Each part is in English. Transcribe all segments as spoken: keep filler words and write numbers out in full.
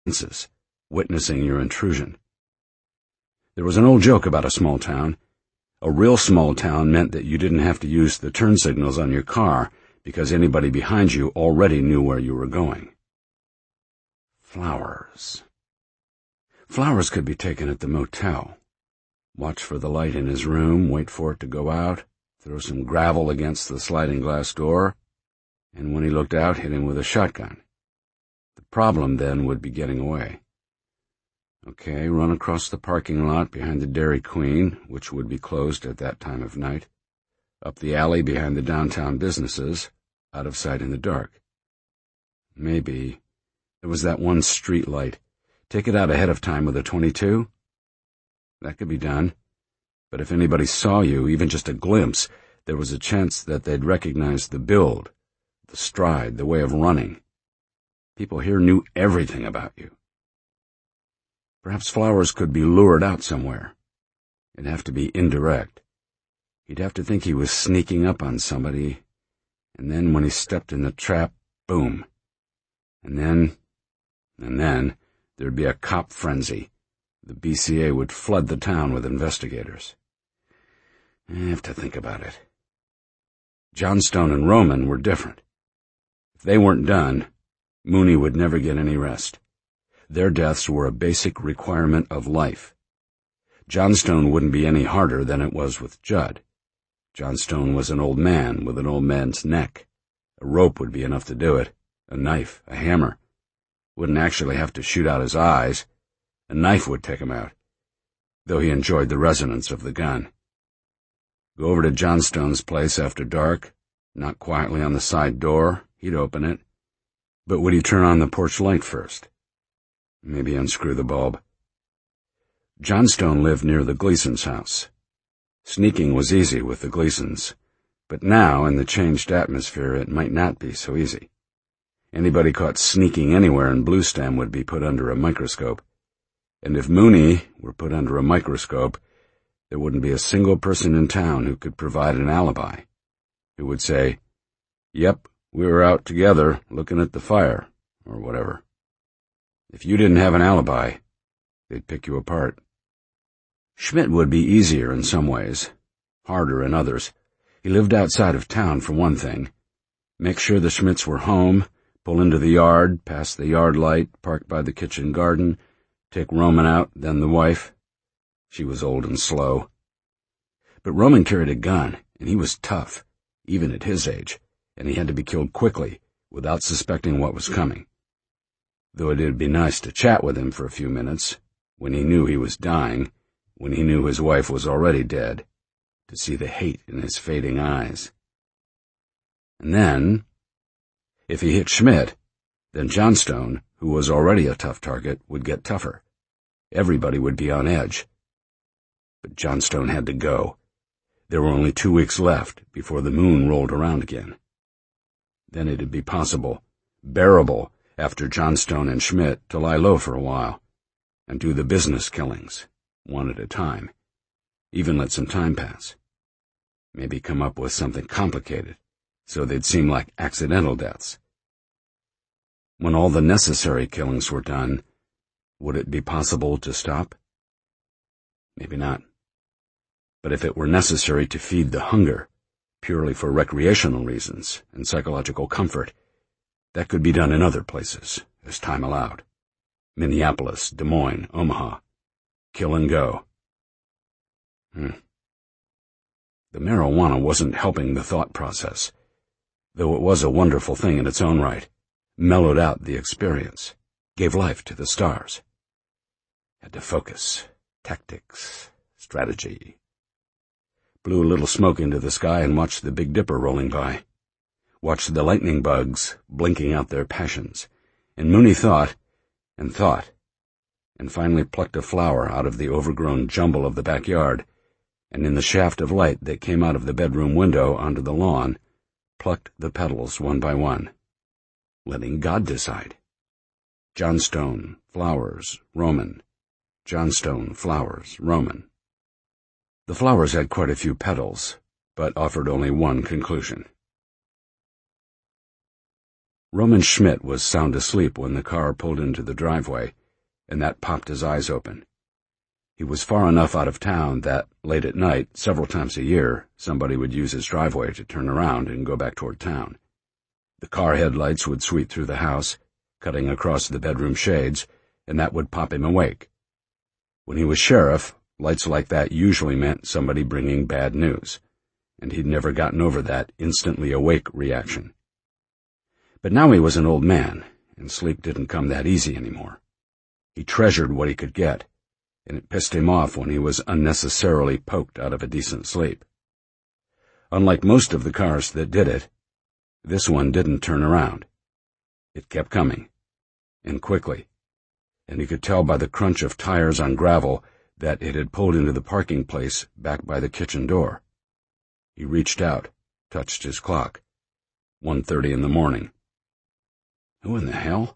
senses, witnessing your intrusion. There was an old joke about a small town. A real small town meant that you didn't have to use the turn signals on your car because anybody behind you already knew where you were going. Flowers. Flowers could be taken at the motel. Watch for the light in his room, wait for it to go out, throw some gravel against the sliding glass door, and when he looked out, hit him with a shotgun. The problem then would be getting away. Okay, run across the parking lot behind the Dairy Queen, which would be closed at that time of night, up the alley behind the downtown businesses, out of sight in the dark. Maybe there was that one street light. Take it out ahead of time with a twenty-two? That could be done. But if anybody saw you, even just a glimpse, there was a chance that they'd recognize the build, the stride, the way of running. People here knew everything about you. Perhaps Flowers could be lured out somewhere. It'd have to be indirect. He'd have to think he was sneaking up on somebody, and then when he stepped in the trap, boom. And then, and then, there'd be a cop frenzy. The B C A would flood the town with investigators. I have to think about it. Johnstone and Roman were different. If they weren't done, Mooney would never get any rest. Their deaths were a basic requirement of life. Johnstone wouldn't be any harder than it was with Judd. Johnstone was an old man with an old man's neck. A rope would be enough to do it. A knife, a hammer. Wouldn't actually have to shoot out his eyes. A knife would take him out, though he enjoyed the resonance of the gun. Go over to Johnstone's place after dark, knock quietly on the side door. He'd open it. But would he turn on the porch light first? Maybe unscrew the bulb. Johnstone lived near the Gleasons' house. Sneaking was easy with the Gleasons, but now, in the changed atmosphere, it might not be so easy. Anybody caught sneaking anywhere in Bluestem would be put under a microscope. And if Mooney were put under a microscope, there wouldn't be a single person in town who could provide an alibi, who would say, "Yep, we were out together looking at the fire," or whatever. If you didn't have an alibi, they'd pick you apart. Schmidt would be easier in some ways, harder in others. He lived outside of town, for one thing. Make sure the Schmidts were home, pull into the yard, past the yard light, park by the kitchen garden, take Roman out, then the wife. She was old and slow. But Roman carried a gun, and he was tough, even at his age, and he had to be killed quickly, without suspecting what was coming. Though it'd be nice to chat with him for a few minutes, when he knew he was dying, when he knew his wife was already dead, to see the hate in his fading eyes. And then, if he hit Schmidt, then Johnstone, who was already a tough target, would get tougher. Everybody would be on edge. But Johnstone had to go. There were only two weeks left before the moon rolled around again. Then it'd be possible, bearable, after Johnstone and Schmidt, to lie low for a while, and do the business killings, one at a time. Even let some time pass. Maybe come up with something complicated, so they'd seem like accidental deaths. When all the necessary killings were done, would it be possible to stop? Maybe not. But if it were necessary to feed the hunger, purely for recreational reasons and psychological comfort, that could be done in other places, as time allowed. Minneapolis, Des Moines, Omaha. Kill and go. Hmm. The marijuana wasn't helping the thought process, though it was a wonderful thing in its own right. Mellowed out the experience, gave life to the stars. Had to focus, tactics, strategy. Blew a little smoke into the sky and watched the Big Dipper rolling by. Watched the lightning bugs blinking out their passions. And Mooney thought, and thought, and finally plucked a flower out of the overgrown jumble of the backyard, and in the shaft of light that came out of the bedroom window onto the lawn, plucked the petals one by one, letting God decide. Johnstone, flowers, Roman. Johnstone, flowers, Roman. The flowers had quite a few petals, but offered only one conclusion. Roman Schmidt was sound asleep when the car pulled into the driveway, and that popped his eyes open. He was far enough out of town that, late at night, several times a year, somebody would use his driveway to turn around and go back toward town. The car headlights would sweep through the house, cutting across the bedroom shades, and that would pop him awake. When he was sheriff, lights like that usually meant somebody bringing bad news, and he'd never gotten over that instantly awake reaction. But now he was an old man, and sleep didn't come that easy anymore. He treasured what he could get, and it pissed him off when he was unnecessarily poked out of a decent sleep. Unlike most of the cars that did it, this one didn't turn around. It kept coming, and quickly, and he could tell by the crunch of tires on gravel that it had pulled into the parking place back by the kitchen door. He reached out, touched his clock. one thirty in the morning. Who in the hell?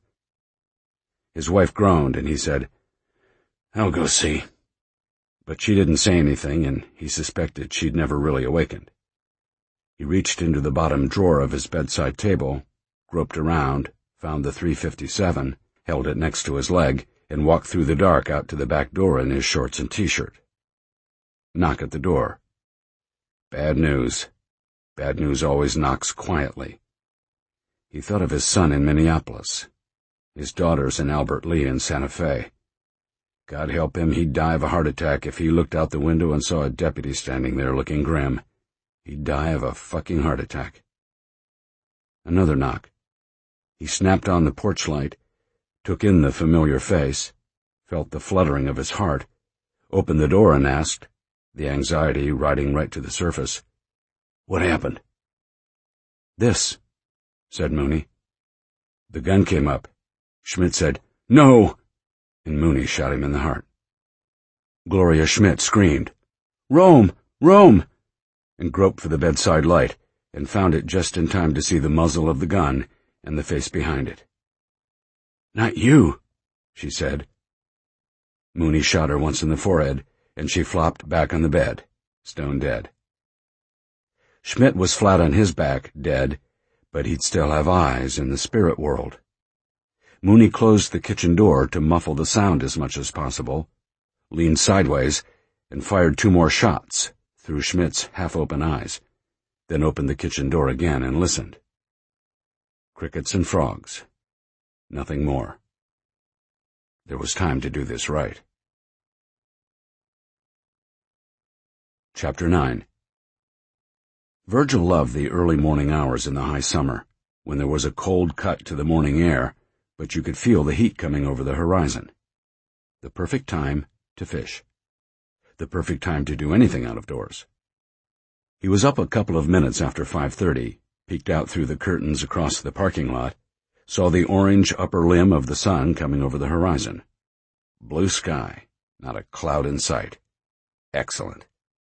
His wife groaned, and he said, "I'll go see." But she didn't say anything, and he suspected she'd never really awakened. He reached into the bottom drawer of his bedside table, groped around, found the three fifty-seven, held it next to his leg, and walked through the dark out to the back door in his shorts and t-shirt. Knock at the door. Bad news. Bad news always knocks quietly. He thought of his son in Minneapolis, his daughters in Albert Lea and Santa Fe. God help him, he'd die of a heart attack if he looked out the window and saw a deputy standing there looking grim. He'd die of a fucking heart attack. Another knock. He snapped on the porch light, took in the familiar face, felt the fluttering of his heart, opened the door and asked, the anxiety riding right to the surface, "What happened?" "This," said Mooney. The gun came up. Schmidt said, "No!" and Mooney shot him in the heart. Gloria Schmidt screamed, "Rome! Rome!" and groped for the bedside light, and found it just in time to see the muzzle of the gun and the face behind it. "Not you," she said. Mooney shot her once in the forehead, and she flopped back on the bed, stone dead. Schmidt was flat on his back, dead, but he'd still have eyes in the spirit world. Mooney closed the kitchen door to muffle the sound as much as possible, leaned sideways, and fired two more shots through Schmidt's half-open eyes, then opened the kitchen door again and listened. Crickets and frogs. Nothing more. There was time to do this right. Chapter nine. Virgil loved the early morning hours in the high summer, when there was a cold cut to the morning air, but you could feel the heat coming over the horizon. The perfect time to fish. The perfect time to do anything out of doors. He was up a couple of minutes after five thirty, peeked out through the curtains across the parking lot, saw the orange upper limb of the sun coming over the horizon. Blue sky, not a cloud in sight. Excellent.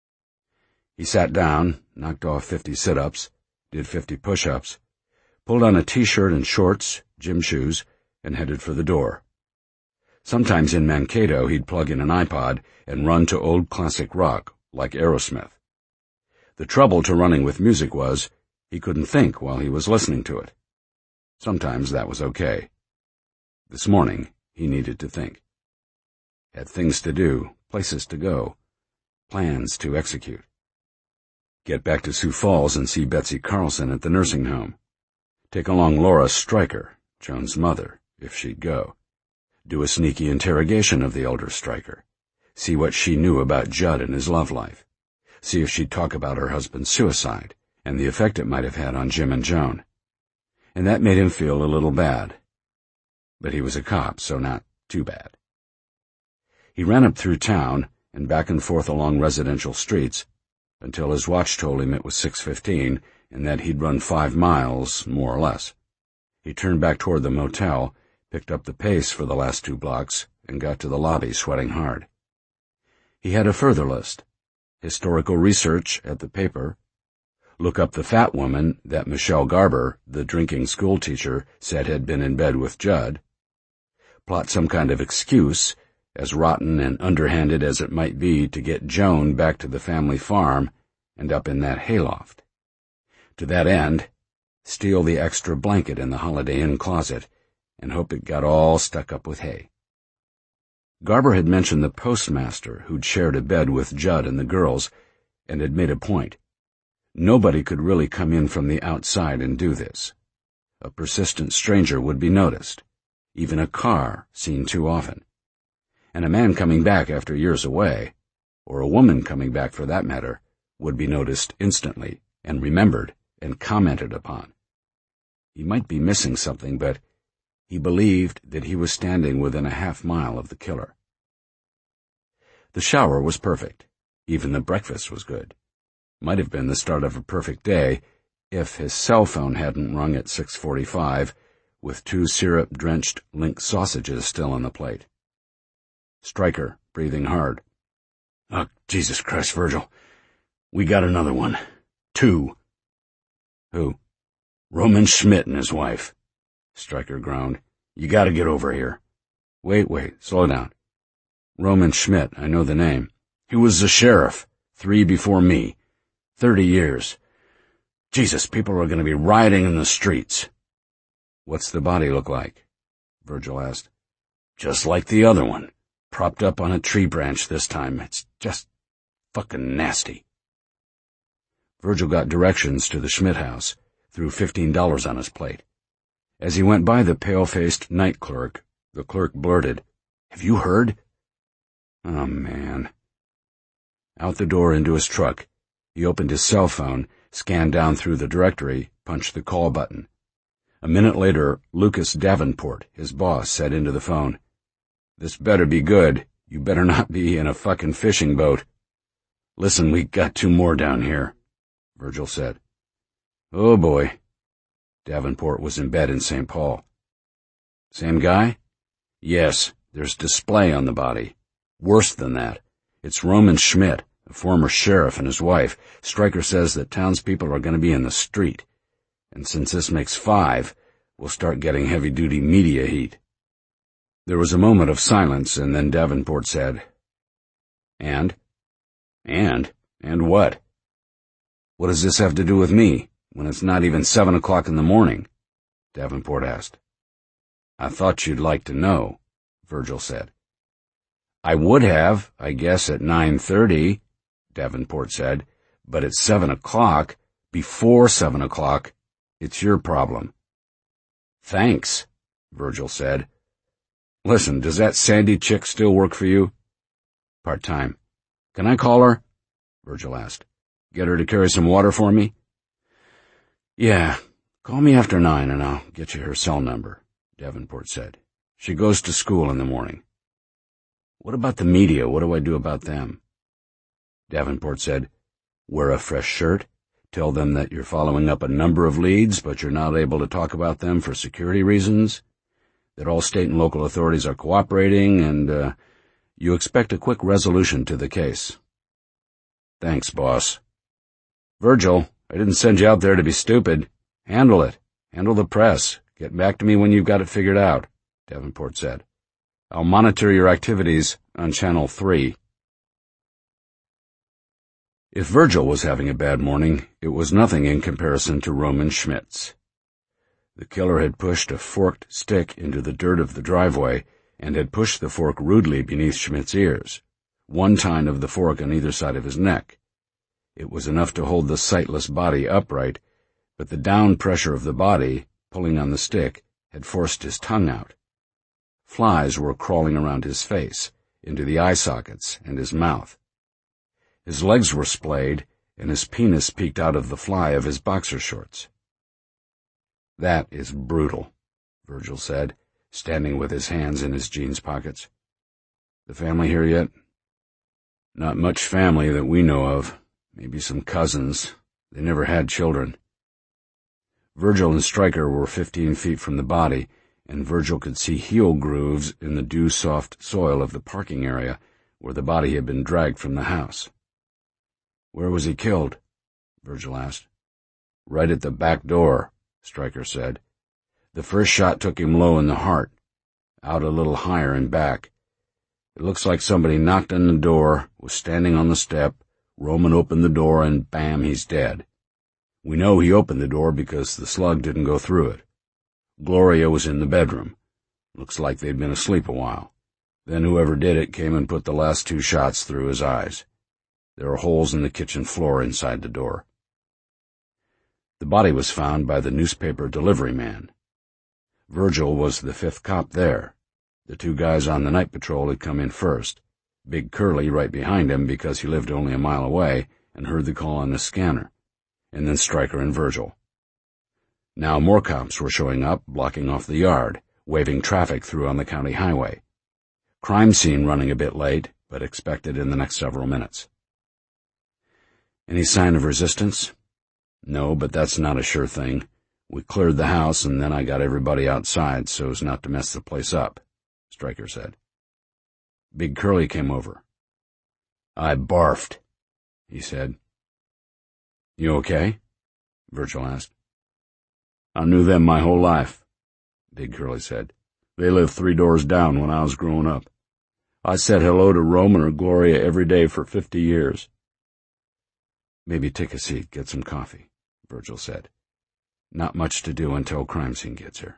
He sat down, knocked off fifty sit-ups, did fifty push-ups, pulled on a t-shirt and shorts, gym shoes, and headed for the door. Sometimes in Mankato he'd plug in an iPod and run to old classic rock, like Aerosmith. The trouble to running with music was, he couldn't think while he was listening to it. Sometimes that was okay. This morning, he needed to think. Had things to do, places to go, plans to execute. Get back to Sioux Falls and see Betsy Carlson at the nursing home. Take along Laura Stryker, Joan's mother, if she'd go. Do a sneaky interrogation of the elder Stryker. See what she knew about Judd and his love life. See if she'd talk about her husband's suicide and the effect it might have had on Jim and Joan. And that made him feel a little bad. But he was a cop, so not too bad. He ran up through town and back and forth along residential streets until his watch told him it was six fifteen and that he'd run five miles, more or less. He turned back toward the motel, picked up the pace for the last two blocks, and got to the lobby sweating hard. He had a further list. Historical research at the paper. Look up the fat woman that Michelle Garber, the drinking schoolteacher, said had been in bed with Judd. Plot some kind of excuse, as rotten and underhanded as it might be, to get Joan back to the family farm and up in that hayloft. To that end, steal the extra blanket in the Holiday Inn closet, and hope it got all stuck up with hay. Garber had mentioned the postmaster who'd shared a bed with Judd and the girls, and had made a point. Nobody could really come in from the outside and do this. A persistent stranger would be noticed, even a car seen too often. And a man coming back after years away, or a woman coming back for that matter, would be noticed instantly and remembered and commented upon. He might be missing something, but he believed that he was standing within a half mile of the killer. The shower was perfect. Even the breakfast was good. Might have been the start of a perfect day if his cell phone hadn't rung at six forty-five, with two syrup-drenched Link sausages still on the plate. Stryker, breathing hard. "Oh, Jesus Christ, Virgil. We got another one. Two." "Who?" "Roman Schmidt and his wife." Stryker groaned. "You gotta get over here." Wait, wait, slow down. "Roman Schmidt, I know the name. He was the sheriff, three before me. Thirty years. Jesus, people are going to be rioting in the streets." "What's the body look like?" Virgil asked. "Just like the other one. Propped up on a tree branch this time. It's just fucking nasty." Virgil got directions to the Schmidt house, threw fifteen dollars on his plate. As he went by the pale-faced night clerk, the clerk blurted, "Have you heard?" Oh, man. Out the door into his truck, he opened his cell phone, scanned down through the directory, punched the call button. A minute later, Lucas Davenport, his boss, said into the phone, "This better be good. You better not be in a fucking fishing boat." "Listen, we got two more down here," Virgil said. "Oh, boy." Davenport was in bed in Saint Paul. "Same guy?" "Yes, there's display on the body. Worse than that. It's Roman Schmidt, a former sheriff, and his wife. Stryker says that townspeople are going to be in the street. And since this makes five, we'll start getting heavy-duty media heat." There was a moment of silence, and then Davenport said, "And?" "And? And what?" "What does this have to do with me, when it's not even seven o'clock in the morning?" Davenport asked. "I thought you'd like to know," Virgil said. "I would have, I guess, at nine thirty, Davenport said, "but it's seven o'clock, before seven o'clock. It's your problem." "Thanks," Virgil said. "Listen, does that Sandy chick still work for you?" "Part-time." "Can I call her?" Virgil asked. "Get her to carry some water for me?" "Yeah, call me after nine and I'll get you her cell number," Davenport said. "She goes to school in the morning." "What about the media? What do I do about them?" Davenport said, "Wear a fresh shirt. Tell them that you're following up a number of leads, but you're not able to talk about them for security reasons. That all state and local authorities are cooperating, and, uh, you expect a quick resolution to the case." "Thanks, boss." "Virgil, I didn't send you out there to be stupid. Handle it. Handle the press. Get back to me when you've got it figured out," Davenport said. "I'll monitor your activities on Channel three. If Virgil was having a bad morning, it was nothing in comparison to Roman Schmidt's. The killer had pushed a forked stick into the dirt of the driveway and had pushed the fork rudely beneath Schmidt's ears, one tine of the fork on either side of his neck. It was enough to hold the sightless body upright, but the down pressure of the body, pulling on the stick, had forced his tongue out. Flies were crawling around his face, into the eye sockets and his mouth. His legs were splayed, and his penis peeked out of the fly of his boxer shorts. "That is brutal," Virgil said, standing with his hands in his jeans pockets. "The family here yet?" "Not much family that we know of. Maybe some cousins. They never had children." Virgil and Stryker were fifteen feet from the body, and Virgil could see heel grooves in the dew-soft soil of the parking area where the body had been dragged from the house. "Where was he killed?" Virgil asked. "Right at the back door," Stryker said. "The first shot took him low in the heart, out a little higher and back. It looks like somebody knocked on the door, was standing on the step, Roman opened the door, and bam, he's dead. We know he opened the door because the slug didn't go through it. Gloria was in the bedroom. Looks like they'd been asleep a while. Then whoever did it came and put the last two shots through his eyes. There are holes in the kitchen floor inside the door. The body was found by the newspaper delivery man. Virgil was the fifth cop there. The two guys on the night patrol had come in first. Big Curly right behind him because he lived only a mile away and heard the call on the scanner. And then Stryker and Virgil. Now more cops were showing up, blocking off the yard, waving traffic through on the county highway. Crime scene running a bit late, but expected in the next several minutes. Any sign of resistance? No, but that's not a sure thing. We cleared the house, and then I got everybody outside so as not to mess the place up, Stryker said. Big Curly came over. I barfed, he said. You okay? Virgil asked. I knew them my whole life, Big Curly said. They lived three doors down when I was growing up. I said hello to Roman or Gloria every day for fifty years. Maybe take a seat, get some coffee, Virgil said. Not much to do until crime scene gets here.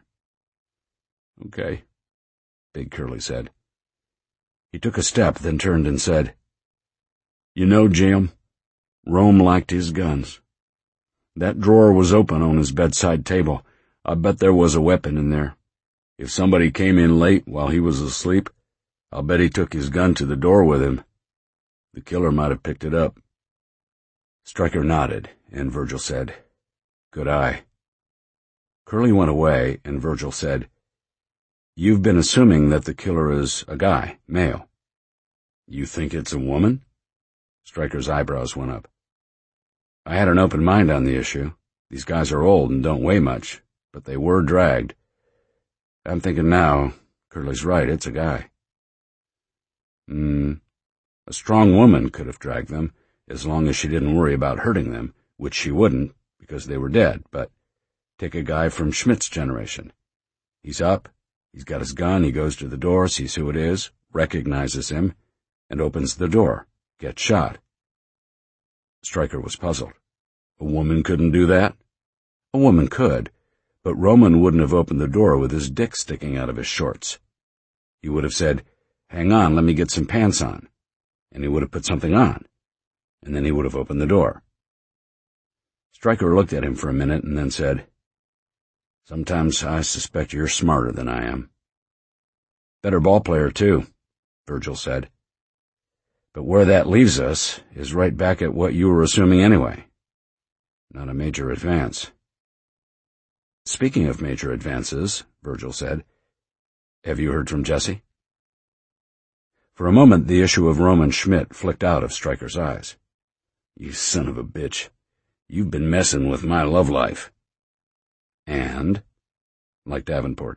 Okay, Big Curly said. He took a step, then turned and said, You know, Jim, Rome liked his guns. That drawer was open on his bedside table. I bet there was a weapon in there. If somebody came in late while he was asleep, I'll bet he took his gun to the door with him. The killer might have picked it up. Stryker nodded, and Virgil said, Good eye. Curly went away, and Virgil said, You've been assuming that the killer is a guy, male. You think it's a woman? Stryker's eyebrows went up. I had an open mind on the issue. These guys are old and don't weigh much, but they were dragged. I'm thinking now, Curly's right, it's a guy. Hmm, a strong woman could have dragged them, as long as she didn't worry about hurting them, which she wouldn't, because they were dead, but take a guy from Schmidt's generation. He's up, he's got his gun, he goes to the door, sees who it is, recognizes him, and opens the door, gets shot. Stryker was puzzled. A woman couldn't do that? A woman could, but Roman wouldn't have opened the door with his dick sticking out of his shorts. He would have said, Hang on, let me get some pants on, and he would have put something on, and then he would have opened the door. Stryker looked at him for a minute and then said, Sometimes I suspect you're smarter than I am. Better ball player, too, Virgil said. But where that leaves us is right back at what you were assuming anyway. Not a major advance. Speaking of major advances, Virgil said, have you heard from Jesse? For a moment, the issue of Roman Schmidt flicked out of Stryker's eyes. You son of a bitch. You've been messing with my love life. And? Like Davenport.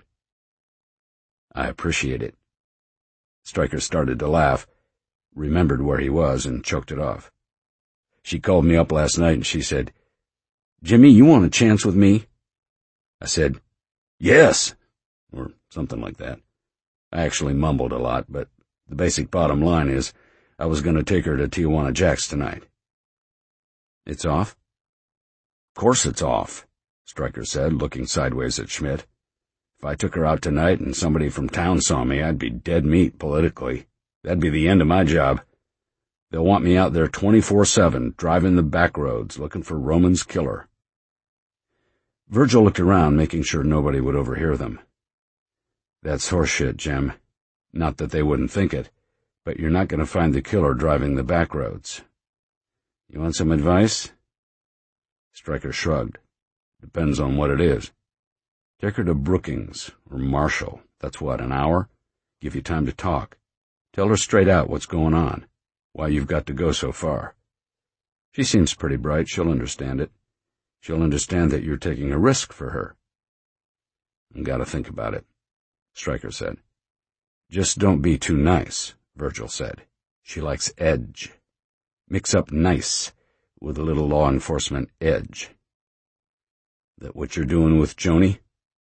I appreciate it. Stryker started to laugh, remembered where he was, and choked it off. She called me up last night and she said, Jimmy, you want a chance with me? I said, yes, or something like that. I actually mumbled a lot, but the basic bottom line is I was going to take her to Tijuana Jack's tonight. It's off? Of course it's off, Stryker said, looking sideways at Schmidt. If I took her out tonight and somebody from town saw me, I'd be dead meat politically. That'd be the end of my job. They'll want me out there twenty-four seven, driving the back roads, looking for Roman's killer. Virgil looked around, making sure nobody would overhear them. That's horseshit, Jim. Not that they wouldn't think it, but you're not going to find the killer driving the back roads. You want some advice? Stryker shrugged. Depends on what it is. Take her to Brookings or Marshall. That's what, an hour? Give you time to talk. Tell her straight out what's going on, why you've got to go so far. She seems pretty bright. She'll understand it. She'll understand that you're taking a risk for her. I've got to think about it, Stryker said. Just don't be too nice, Virgil said. She likes edge. Mix up nice with a little law enforcement edge. That what you're doing with Joni?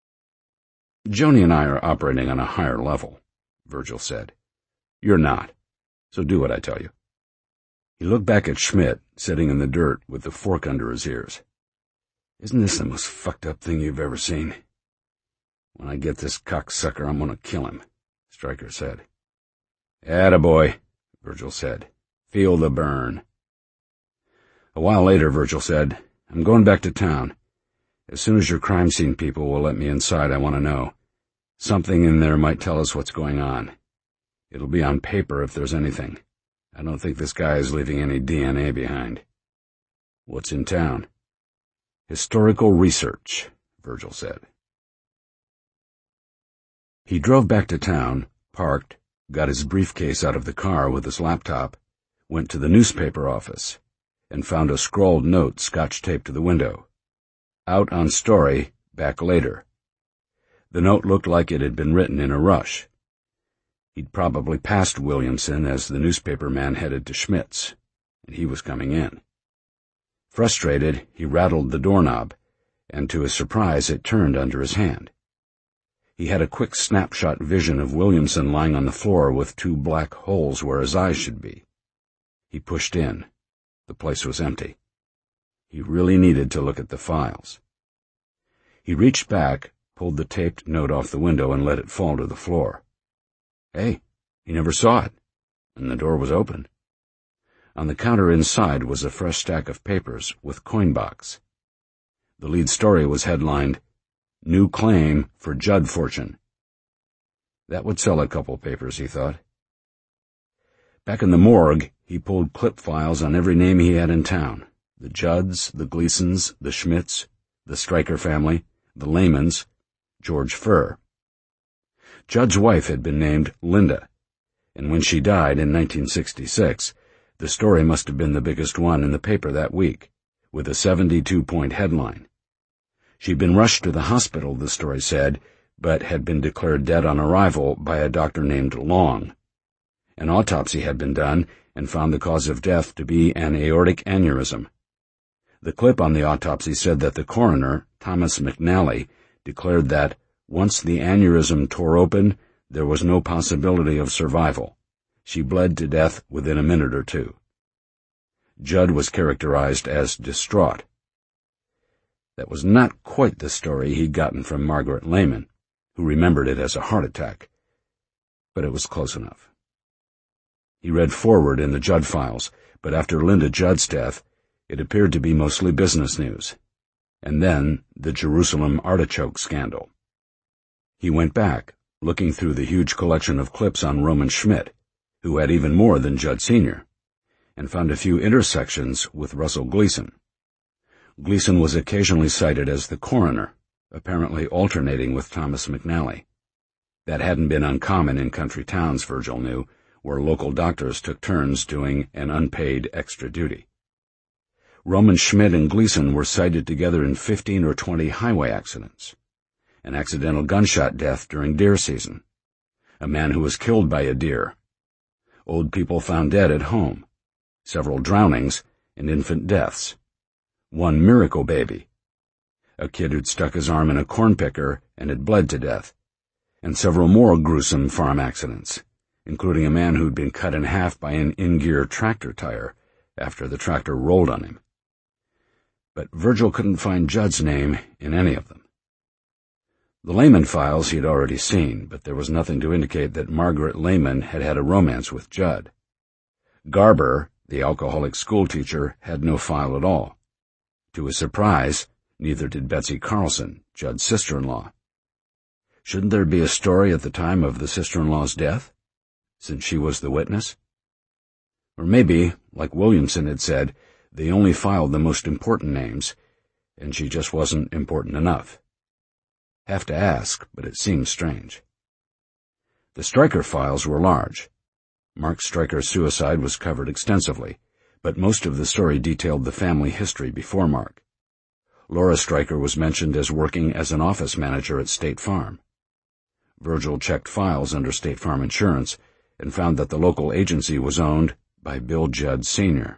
Joni and I are operating on a higher level, Virgil said. You're not, so do what I tell you. He looked back at Schmidt, sitting in the dirt with the fork under his ears. Isn't this the most fucked up thing you've ever seen? When I get this cocksucker, I'm gonna kill him, Stryker said. Attaboy, Virgil said. Feel the burn. A while later, Virgil said, I'm going back to town. As soon as your crime scene people will let me inside, I want to know. Something in there might tell us what's going on. It'll be on paper if there's anything. I don't think this guy is leaving any D N A behind. What's in town? Historical research, Virgil said. He drove back to town, parked, got his briefcase out of the car with his laptop, went to the newspaper office, and found a scrawled note scotch-taped to the window. Out on story, back later. The note looked like it had been written in a rush. He'd probably passed Williamson as the newspaper man headed to Schmidt's, and he was coming in. Frustrated, he rattled the doorknob, and to his surprise it turned under his hand. He had a quick snapshot vision of Williamson lying on the floor with two black holes where his eyes should be. He pushed in. The place was empty. He really needed to look at the files. He reached back, pulled the taped note off the window, and let it fall to the floor. Hey, he never saw it, and the door was open. On the counter inside was a fresh stack of papers with coin box. The lead story was headlined, New Claim for Judd Fortune. That would sell a couple papers, he thought. Back in the morgue, he pulled clip files on every name he had in town. The Judds, the Gleasons, the Schmidts, the Stryker family, the Lehmans, George Furr. Judd's wife had been named Linda, and when she died in nineteen sixty-six, the story must have been the biggest one in the paper that week, with a seventy-two point headline. She'd been rushed to the hospital, the story said, but had been declared dead on arrival by a doctor named Long. An autopsy had been done and found the cause of death to be an aortic aneurysm. The clip on the autopsy said that the coroner, Thomas McNally, declared that once the aneurysm tore open, there was no possibility of survival. She bled to death within a minute or two. Judd was characterized as distraught. That was not quite the story he'd gotten from Margaret Lehman, who remembered it as a heart attack, but it was close enough. He read forward in the Judd files, but after Linda Judd's death, it appeared to be mostly business news, and then the Jerusalem artichoke scandal. He went back, looking through the huge collection of clips on Roman Schmidt, who had even more than Judd Senior, and found a few intersections with Russell Gleason. Gleason was occasionally cited as the coroner, apparently alternating with Thomas McNally. That hadn't been uncommon in country towns, Virgil knew, where local doctors took turns doing an unpaid extra duty. Roman Schmidt and Gleason were cited together in fifteen or twenty highway accidents, an accidental gunshot death during deer season, a man who was killed by a deer, old people found dead at home, several drownings, and infant deaths, one miracle baby, a kid who'd stuck his arm in a corn picker and had bled to death, and several more gruesome farm accidents, including a man who'd been cut in half by an in-gear tractor tire after the tractor rolled on him. But Virgil couldn't find Judd's name in any of them. The Lehman files he'd already seen, but there was nothing to indicate that Margaret Lehman had had a romance with Judd. Garber, the alcoholic schoolteacher, had no file at all. To his surprise, neither did Betsy Carlson, Judd's sister-in-law. Shouldn't there be a story at the time of the sister-in-law's death, since she was the witness? Or maybe, like Williamson had said, they only filed the most important names, and she just wasn't important enough. Have to ask, but it seems strange. The Stryker files were large. Mark Stryker's suicide was covered extensively, but most of the story detailed the family history before Mark. Laura Stryker was mentioned as working as an office manager at State Farm. Virgil checked files under State Farm Insurance and found that the local agency was owned by Bill Judd Senior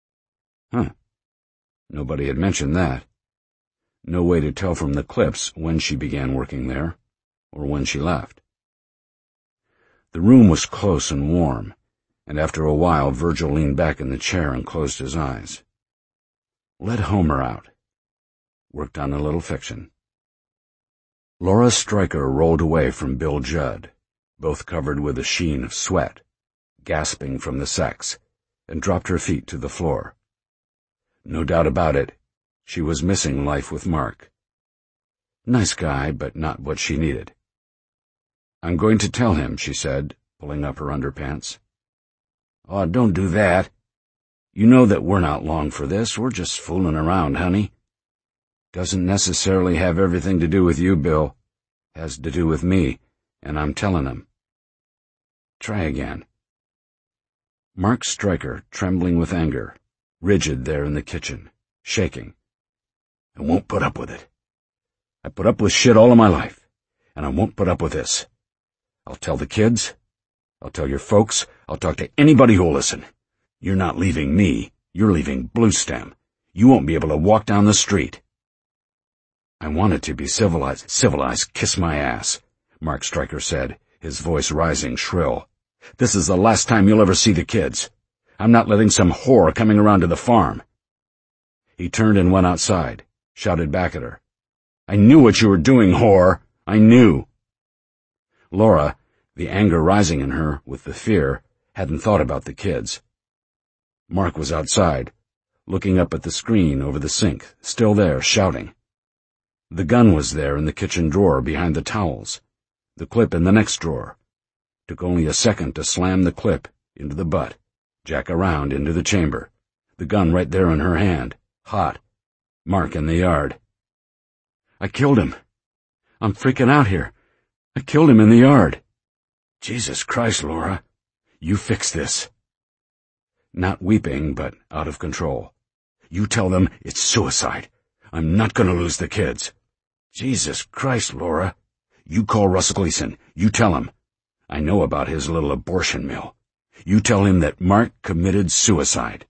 Huh. Nobody had mentioned that. No way to tell from the clips when she began working there, or when she left. The room was close and warm, and after a while Virgil leaned back in the chair and closed his eyes. Let Homer out. worked on a little fiction. Laura Stryker rolled away from Bill Judd, both covered with a sheen of sweat, gasping from the sex, and dropped her feet to the floor. No doubt about it, she was missing life with Mark. Nice guy, but not what she needed. "I'm going to tell him," she said, pulling up her underpants. "Oh, don't do that. You know that we're not long for this. We're just fooling around, honey." "Doesn't necessarily have everything to do with you, Bill. Has to do with me, and I'm telling him." "Try again." Mark Stryker, trembling with anger, rigid there in the kitchen, shaking. "I won't put up with it. I put up with shit all of my life, and I won't put up with this. I'll tell the kids. I'll tell your folks. I'll talk to anybody who'll listen. You're not leaving me. You're leaving Bluestem. You won't be able to walk down the street." "I wanted to be civilized." "Civilized, kiss my ass," Mark Stryker said, his voice rising shrill. "This is the last time you'll ever see the kids. I'm not letting some whore coming around to the farm." He turned and went outside, shouted back at her. "I knew what you were doing, whore. I knew." Laura, the anger rising in her with the fear, hadn't thought about the kids. Mark was outside, looking up at the screen over the sink, still there, shouting. The gun was there in the kitchen drawer behind the towels, the clip in the next drawer. Took only a second to slam the clip into the butt, jack around into the chamber, the gun right there in her hand, hot, Mark in the yard. "I killed him. I'm freaking out here. I killed him in the yard." "Jesus Christ, Laura. You fix this." Not weeping, but out of control. "You tell them it's suicide. I'm not going to lose the kids." "Jesus Christ, Laura. You call Russell Gleason. You tell him. I know about his little abortion mill. You tell him that Mark committed suicide."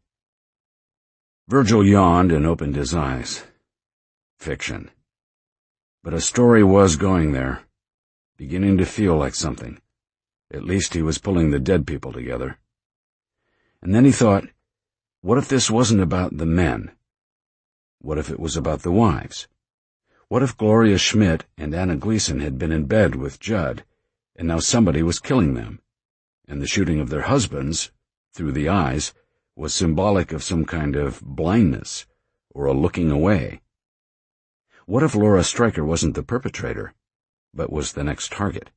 Virgil yawned and opened his eyes. Fiction. But a story was going there, beginning to feel like something. At least he was pulling the dead people together. And then he thought, what if this wasn't about the men? What if it was about the wives? What if Gloria Schmidt and Anna Gleason had been in bed with Judd, and now somebody was killing them, and the shooting of their husbands, through the eyes, was symbolic of some kind of blindness, or a looking away? What if Laura Stryker wasn't the perpetrator, but was the next target?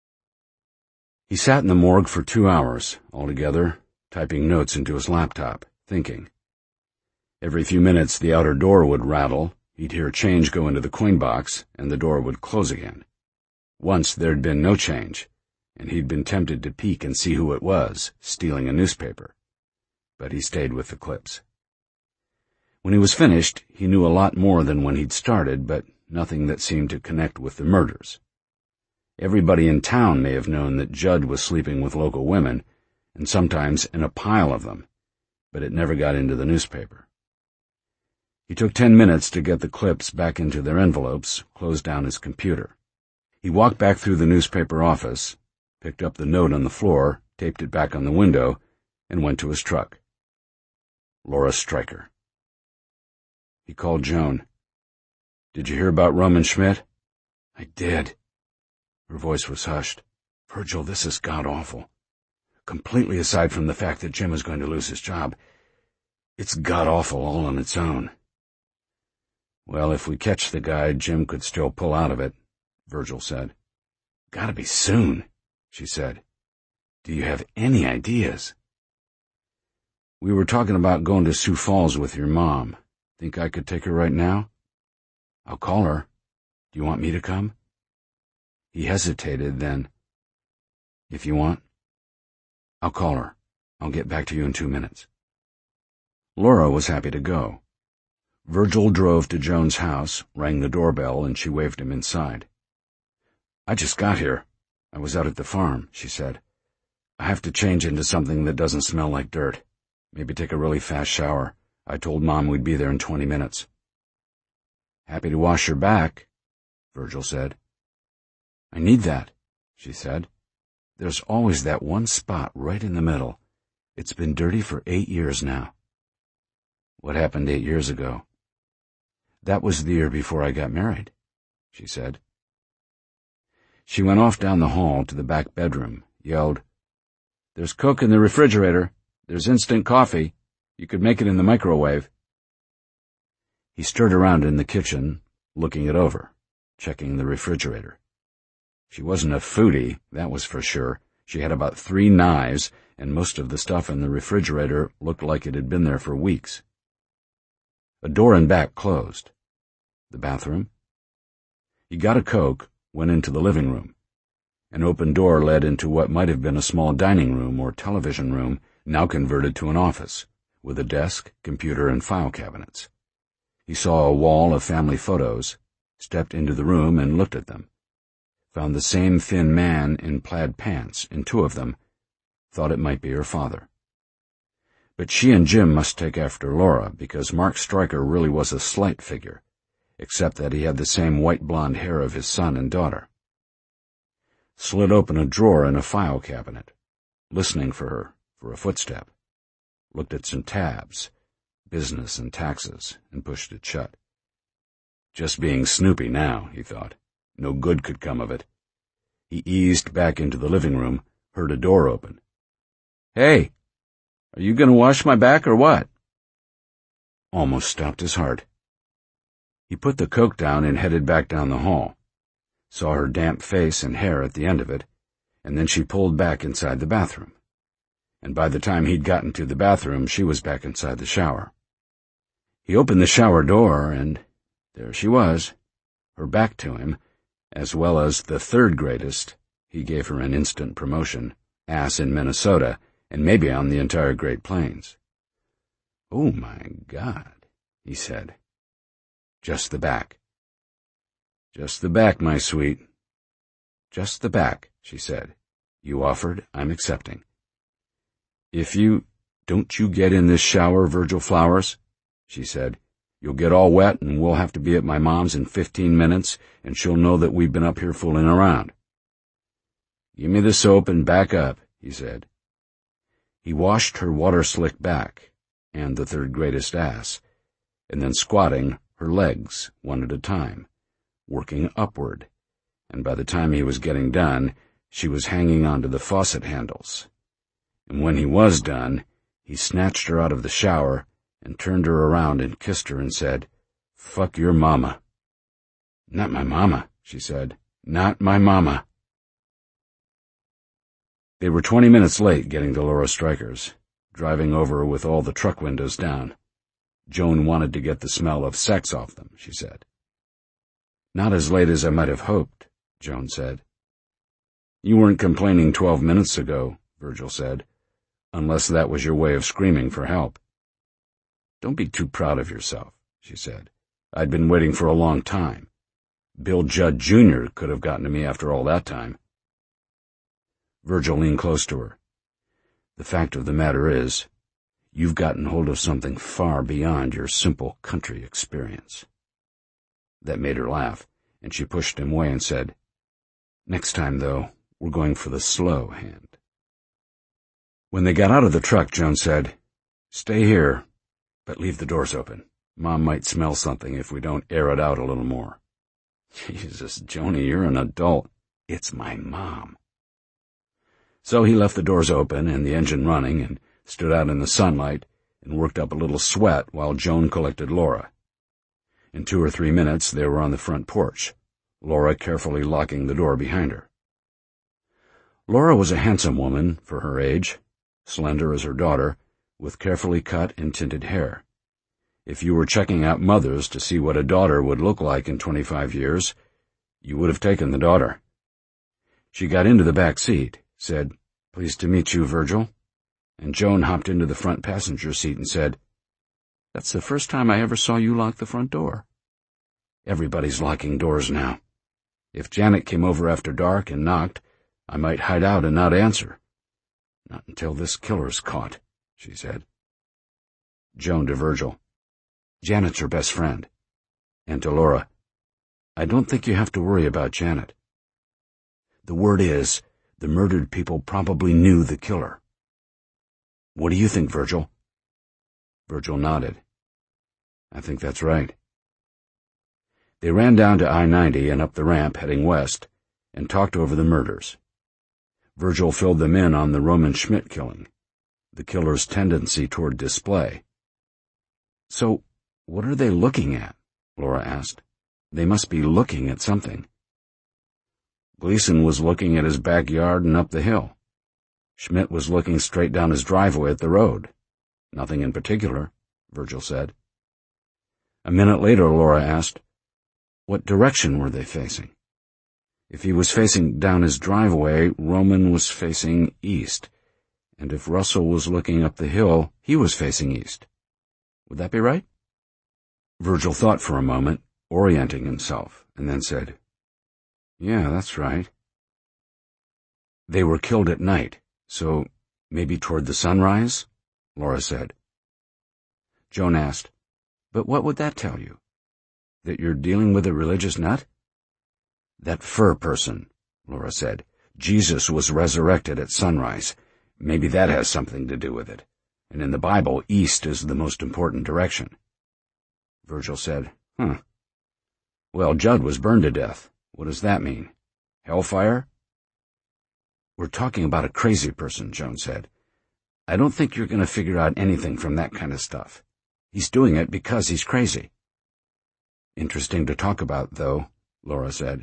He sat in the morgue for two hours, altogether, typing notes into his laptop, thinking. Every few minutes the outer door would rattle, he'd hear change go into the coin box, and the door would close again. Once there'd been no change, and he'd been tempted to peek and see who it was, stealing a newspaper. But he stayed with the clips. When he was finished, he knew a lot more than when he'd started, but nothing that seemed to connect with the murders. Everybody in town may have known that Judd was sleeping with local women, and sometimes in a pile of them, but it never got into the newspaper. He took ten minutes to get the clips back into their envelopes, closed down his computer. He walked back through the newspaper office, picked up the note on the floor, taped it back on the window, and went to his truck. Laura Stryker. He called Joan. "Did you hear about Roman Schmidt?" "I did." Her voice was hushed. "Virgil, this is god-awful. Completely aside from the fact that Jim is going to lose his job. It's god-awful all on its own." "Well, if we catch the guy, Jim could still pull out of it," Virgil said. "Gotta be soon," she said. "Do you have any ideas?" "We were talking about going to Sioux Falls with your mom. Think I could take her right now?" "I'll call her. Do you want me to come?" He hesitated, then, "If you want." "I'll call her. I'll get back to you in two minutes." Laura was happy to go. Virgil drove to Joan's house, rang the doorbell, and she waved him inside. "I just got here. I was out at the farm," she said. "I have to change into something that doesn't smell like dirt. Maybe take a really fast shower. I told Mom we'd be there in twenty minutes." "Happy to wash your back," Virgil said. "I need that," she said. "There's always that one spot right in the middle. It's been dirty for eight years now." "What happened eight years ago?" That was the year before I got married, she said. She went off down the hall to the back bedroom, yelled, "There's Coke in the refrigerator. There's instant coffee. You could make it in the microwave." He stirred around in the kitchen, looking it over, checking the refrigerator. She wasn't a foodie, that was for sure. She had about three knives, and most of the stuff in the refrigerator looked like it had been there for weeks. A door in back closed. The bathroom? He got a Coke, went into the living room. An open door led into what might have been a small dining room or television room, now converted to an office, with a desk, computer, and file cabinets. He saw a wall of family photos, stepped into the room and looked at them. Found the same thin man in plaid pants in two of them, thought it might be her father. But she and Jim must take after Laura, because Mark Stryker really was a slight figure, except that he had the same white blonde hair of his son and daughter. Slid open a drawer in a file cabinet, listening for her, for a footstep. Looked at some tabs, business and taxes, and pushed it shut. Just being snoopy now, he thought. No good could come of it. He eased back into the living room, heard a door open. "Hey, are you going to wash my back or what?" Almost stopped his heart. He put the Coke down and headed back down the hall. Saw her damp face and hair at the end of it, and then she pulled back inside the bathroom. And by the time he'd gotten to the bathroom, she was back inside the shower. He opened the shower door, and there she was, her back to him, as well as the third greatest, he gave her an instant promotion, ass in Minnesota, and maybe on the entire Great Plains. "Oh, my God," he said. "Just the back." "Just the back, my sweet." "Just the back," she said. "You offered, I'm accepting." "If you... Don't you get in this shower, Virgil Flowers," she said. "You'll get all wet, and we'll have to be at my mom's in fifteen minutes, and she'll know that we've been up here fooling around." "Give me the soap and back up," he said. He washed her water-slick back, and the third greatest ass, and then squatting, her legs, one at a time, working upward, and by the time he was getting done, she was hanging onto the faucet handles. And when he was done, he snatched her out of the shower and turned her around and kissed her and said, "Fuck your mama." "Not my mama," she said. "Not my mama." They were twenty minutes late getting to Laura Stryker's, driving over with all the truck windows down. Joan wanted to get the smell of sex off them, she said. "Not as late as I might have hoped," Joan said. "You weren't complaining twelve minutes ago," Virgil said, "unless that was your way of screaming for help." "Don't be too proud of yourself," she said. "I'd been waiting for a long time. Bill Judd Junior could have gotten to me after all that time." Virgil leaned close to her. "The fact of the matter is, you've gotten hold of something far beyond your simple country experience." That made her laugh, and she pushed him away and said, "Next time, though, we're going for the slow hand." When they got out of the truck, Joan said, "Stay here, but leave the doors open. Mom might smell something if we don't air it out a little more." "Jesus, Joni, you're an adult." "It's my mom." So he left the doors open and the engine running and stood out in the sunlight and worked up a little sweat while Joan collected Laura. In two or three minutes they were on the front porch, Laura carefully locking the door behind her. Laura was a handsome woman for her age, slender as her daughter, with carefully cut and tinted hair. If you were checking out mothers to see what a daughter would look like in twenty-five years, you would have taken the daughter. She got into the back seat, said, "Pleased to meet you, Virgil," and Joan hopped into the front passenger seat and said, "That's the first time I ever saw you lock the front door." "Everybody's locking doors now. If Janet came over after dark and knocked, I might hide out and not answer. Not until this killer's caught," she said. Joan to Virgil, "Janet's her best friend." And to Laura, "I don't think you have to worry about Janet. The word is, the murdered people probably knew the killer. What do you think, Virgil?" Virgil nodded. "I think that's right." They ran down to I ninety and up the ramp heading west and talked over the murders. Virgil filled them in on the Roman Schmidt killing, the killer's tendency toward display. "So, what are they looking at?" Laura asked. "They must be looking at something." Gleason was looking at his backyard and up the hill. Schmidt was looking straight down his driveway at the road. "Nothing in particular," Virgil said. A minute later, Laura asked, "What direction were they facing?" If he was facing down his driveway, Roman was facing east, and if Russell was looking up the hill, he was facing east. Would that be right? Virgil thought for a moment, orienting himself, and then said, "Yeah, that's right." "They were killed at night, so maybe toward the sunrise?" Laura said. Joan asked, "But what would that tell you? That you're dealing with a religious nut?" "That fur person," Laura said. "Jesus was resurrected at sunrise. Maybe that has something to do with it. And in the Bible, east is the most important direction." Virgil said, "Huh. Well, Judd was burned to death. What does that mean? Hellfire?" "We're talking about a crazy person," Joan said. "I don't think you're going to figure out anything from that kind of stuff. He's doing it because he's crazy." "Interesting to talk about, though," Laura said.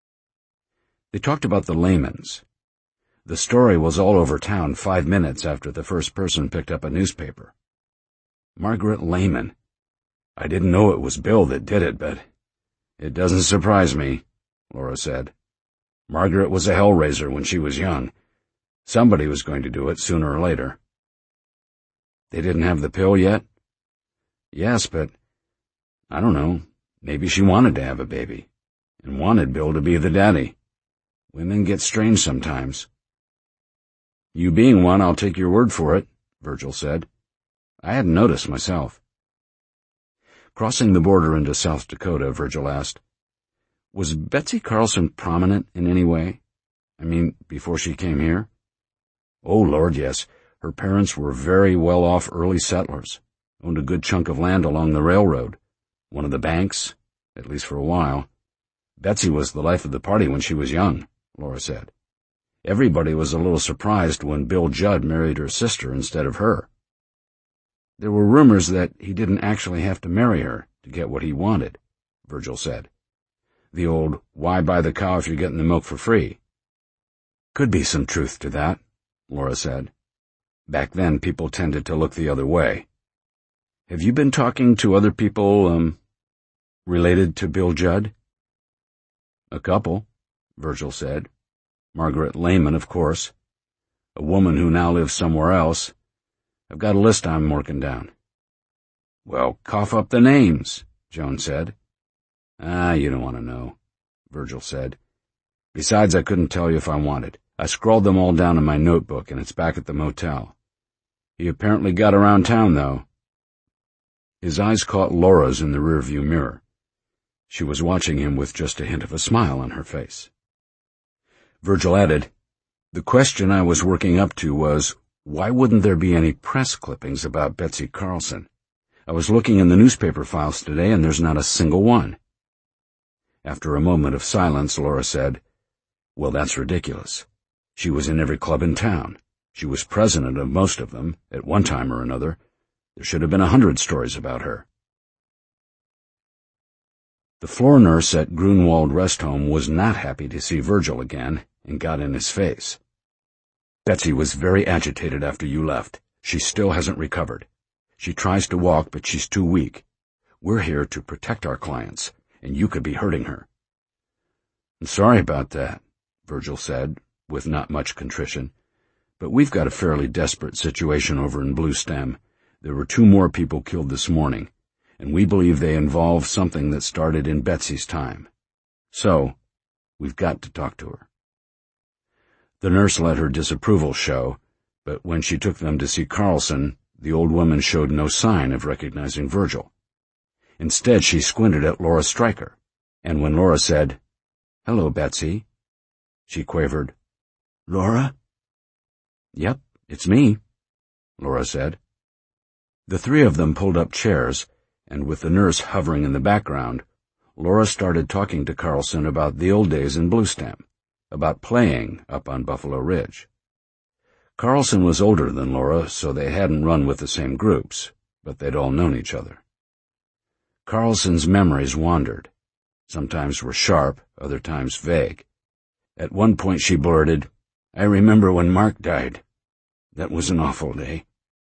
They talked about the Lamans. The story was all over town five minutes after the first person picked up a newspaper. Margaret Lehman. "I didn't know it was Bill that did it, but it doesn't surprise me," Laura said. "Margaret was a hellraiser when she was young. Somebody was going to do it sooner or later." "They didn't have the pill yet?" "Yes, but I don't know. Maybe she wanted to have a baby, and wanted Bill to be the daddy. Women get strange sometimes." "You being one, I'll take your word for it," Virgil said. "I hadn't noticed myself." Crossing the border into South Dakota, Virgil asked, "Was Betsy Carlson prominent in any way? I mean, before she came here?" "Oh, Lord, yes. Her parents were very well-off early settlers, owned a good chunk of land along the railroad, one of the banks, at least for a while. Betsy was the life of the party when she was young," Laura said. "Everybody was a little surprised when Bill Judd married her sister instead of her. There were rumors that he didn't actually have to marry her to get what he wanted," Virgil said. "The old, why buy the cow if you're getting the milk for free?" "Could be some truth to that," Laura said. "Back then people tended to look the other way. Have you been talking to other people, um, related to Bill Judd?" "A couple," Virgil said. "Margaret Lehman, of course. A woman who now lives somewhere else. I've got a list I'm working down." "Well, cough up the names," Joan said. "Ah, you don't want to know," Virgil said. "Besides, I couldn't tell you if I wanted. I scrawled them all down in my notebook, and it's back at the motel. He apparently got around town, though." His eyes caught Laura's in the rearview mirror. She was watching him with just a hint of a smile on her face. Virgil added, "The question I was working up to was, why wouldn't there be any press clippings about Betsy Carlson? I was looking in the newspaper files today, and there's not a single one." After a moment of silence, Laura said, "Well, that's ridiculous. She was in every club in town. She was president of most of them, at one time or another. There should have been a hundred stories about her." The floor nurse at Grunwald Rest Home was not happy to see Virgil again, and got in his face. "Betsy was very agitated after you left. She still hasn't recovered. She tries to walk, but she's too weak. We're here to protect our clients, and you could be hurting her." "I'm sorry about that," Virgil said, with not much contrition. "But we've got a fairly desperate situation over in Blue Stem. There were two more people killed this morning, and we believe they involve something that started in Betsy's time. So, we've got to talk to her." The nurse let her disapproval show, but when she took them to see Carlson, the old woman showed no sign of recognizing Virgil. Instead, she squinted at Laura Stryker, and when Laura said, "Hello, Betsy," she quavered, "Laura?" "Yep, it's me," Laura said. The three of them pulled up chairs, and with the nurse hovering in the background, Laura started talking to Carlson about the old days in Bluestem, about playing up on Buffalo Ridge. Carlson was older than Laura, so they hadn't run with the same groups, but they'd all known each other. Carlson's memories wandered. Sometimes were sharp, other times vague. At one point she blurted, "I remember when Mark died. That was an awful day."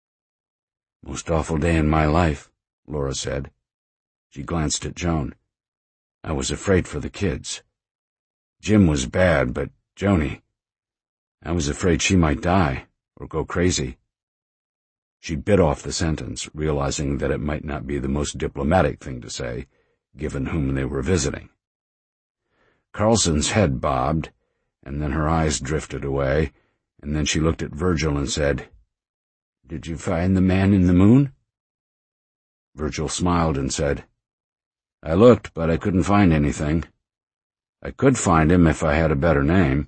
"Most awful day in my life," Laura said. She glanced at Joan. "I was afraid for the kids. Jim was bad, but Joni, I was afraid she might die, or go crazy." She bit off the sentence, realizing that it might not be the most diplomatic thing to say, given whom they were visiting. Carlson's head bobbed, and then her eyes drifted away, and then she looked at Virgil and said, "Did you find the man in the moon?" Virgil smiled and said, "I looked, but I couldn't find anything. I could find him if I had a better name."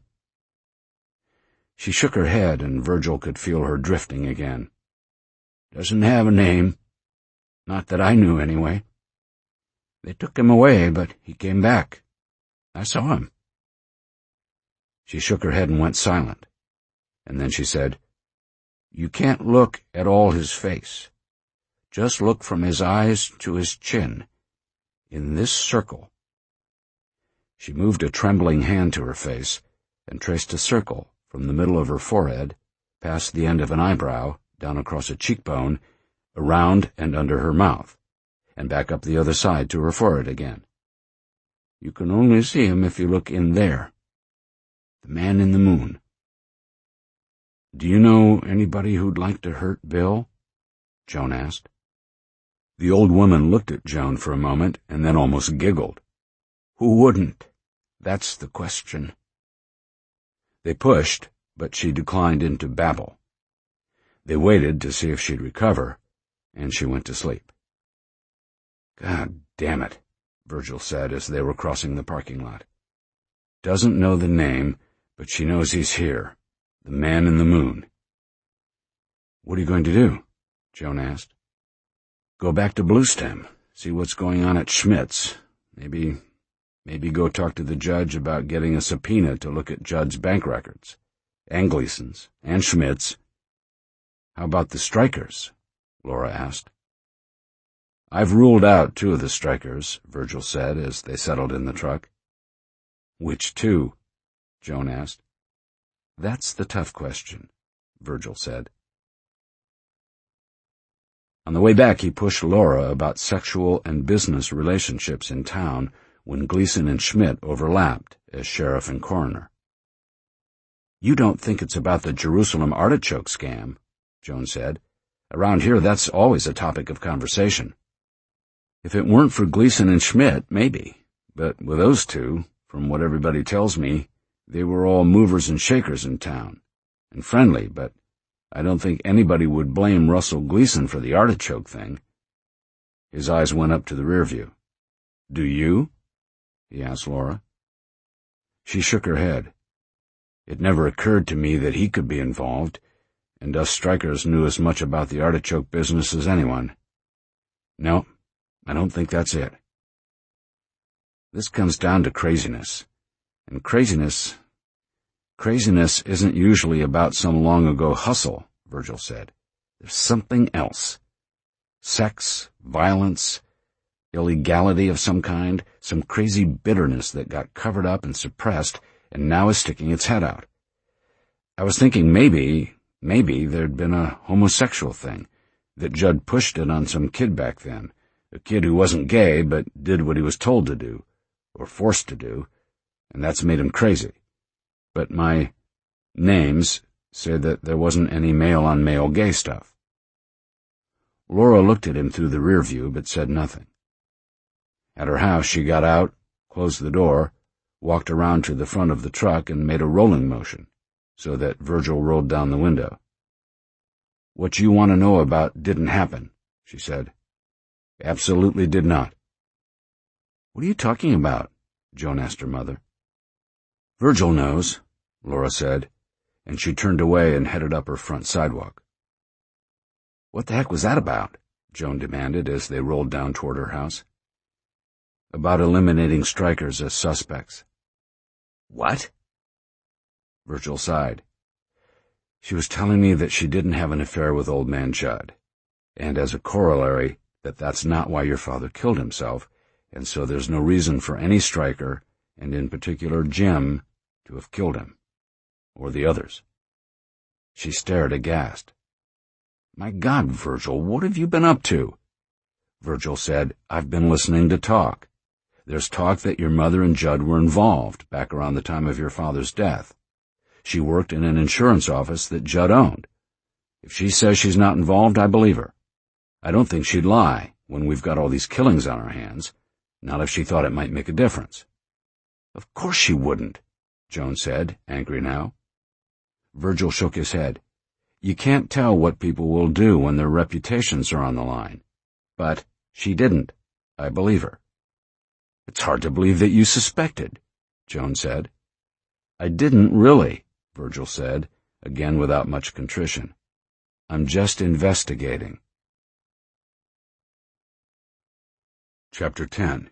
She shook her head, and Virgil could feel her drifting again. "Doesn't have a name. Not that I knew, anyway. They took him away, but he came back. I saw him." She shook her head and went silent, and then she said, "You can't look at all his face. Just look from his eyes to his chin, in this circle." She moved a trembling hand to her face and traced a circle from the middle of her forehead, past the end of an eyebrow, down across a cheekbone, around and under her mouth, and back up the other side to her forehead again. "You can only see him if you look in there. The man in the moon." "Do you know anybody who'd like to hurt Bill?" Joan asked. The old woman looked at Joan for a moment and then almost giggled. "Who wouldn't? That's the question." They pushed, but she declined into babble. They waited to see if she'd recover, and she went to sleep. "God damn it," Virgil said as they were crossing the parking lot. "Doesn't know the name, but she knows he's here, the man in the moon." "What are you going to do?" Joan asked. "Go back to Bluestem, see what's going on at Schmidt's. Maybe, maybe go talk to the judge about getting a subpoena to look at Judd's bank records, and Gleason's, and Schmidt's." "How about the strikers?" Laura asked. "I've ruled out two of the strikers," Virgil said as they settled in the truck. "Which two?" Joan asked. "That's the tough question," Virgil said. On the way back, he pushed Laura about sexual and business relationships in town when Gleason and Schmidt overlapped as sheriff and coroner. "You don't think it's about the Jerusalem artichoke scam?" Joan said. "Around here, that's always a topic of conversation." "If it weren't for Gleason and Schmidt, maybe. But with those two, from what everybody tells me, they were all movers and shakers in town, and friendly, but I don't think anybody would blame Russell Gleason for the artichoke thing." His eyes went up to the rear view. "Do you?" he asked Laura. She shook her head. "It never occurred to me that he could be involved, and us strikers knew as much about the artichoke business as anyone. No, I don't think that's it. This comes down to craziness, and craziness... Craziness isn't usually about some long-ago hustle," Virgil said. "There's something else. Sex, violence, illegality of some kind, some crazy bitterness that got covered up and suppressed and now is sticking its head out. I was thinking maybe, maybe there'd been a homosexual thing, that Judd pushed it on some kid back then, a kid who wasn't gay but did what he was told to do, or forced to do, and that's made him crazy. But my names say that there wasn't any male-on-male gay stuff." Laura looked at him through the rear view but said nothing. At her house, she got out, closed the door, walked around to the front of the truck and made a rolling motion, so that Virgil rolled down the window. "What you want to know about didn't happen," she said. "Absolutely did not." "What are you talking about?" Joan asked her mother. "Virgil knows," Laura said, and she turned away and headed up her front sidewalk. "What the heck was that about?" Joan demanded as they rolled down toward her house. about eliminating strikers as suspects. What? Virgil sighed. She was telling me that she didn't have an affair with old man Judd, and as a corollary, that that's not why your father killed himself, and so there's no reason for any striker, and in particular Jim, to have killed him. Or the others. She stared aghast. My God, Virgil, what have you been up to? Virgil said, I've been listening to talk. There's talk that your mother and Judd were involved back around the time of your father's death. She worked in an insurance office that Judd owned. If she says she's not involved, I believe her. I don't think she'd lie when we've got all these killings on our hands, not if she thought it might make a difference. Of course she wouldn't, Joan said, angry now. Virgil shook his head. You can't tell what people will do when their reputations are on the line. But she didn't. I believe her. It's hard to believe that you suspected, Joan said. I didn't really, Virgil said, again without much contrition. I'm just investigating. Chapter ten.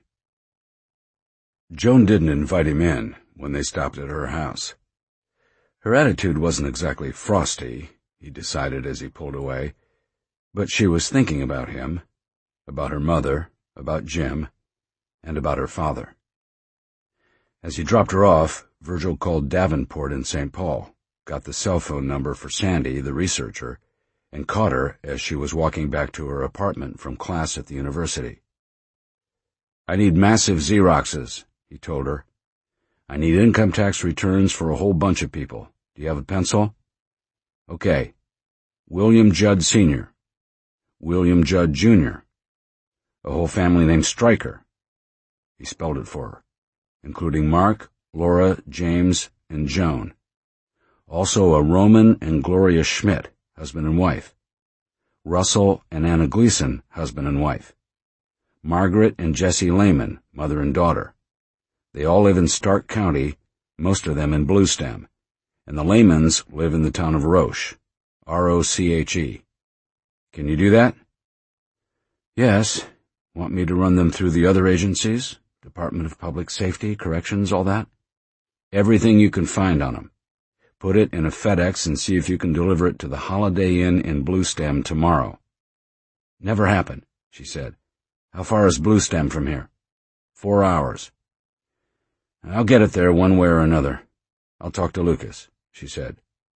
Joan didn't invite him in when they stopped at her house. Her attitude wasn't exactly frosty, he decided as he pulled away, but she was thinking about him, about her mother, about Jim, and about her father. As he dropped her off, Virgil called Davenport in Saint Paul, got the cell phone number for Sandy, the researcher, and caught her as she was walking back to her apartment from class at the university. I need massive Xeroxes, he told her. I need income tax returns for a whole bunch of people. Do you have a pencil? Okay. William Judd Senior William Judd Junior A whole family named Stryker. He spelled it for her, including Mark, Laura, James, and Joan. Also a Roman and Gloria Schmidt, husband and wife. Russell and Anna Gleason, husband and wife. Margaret and Jesse Lehman, mother and daughter. They all live in Stark County, most of them in Bluestem, and the Lehmans live in the town of Roche, R O C H E. Can you do that? Yes. Want me to run them through the other agencies? Department of Public Safety, Corrections, all that? Everything you can find on them. Put it in a FedEx and see if you can deliver it to the Holiday Inn in Bluestem tomorrow. Never happen, she said. How far is Bluestem from here? Four hours. I'll get it there one way or another. I'll talk to Lucas, she said.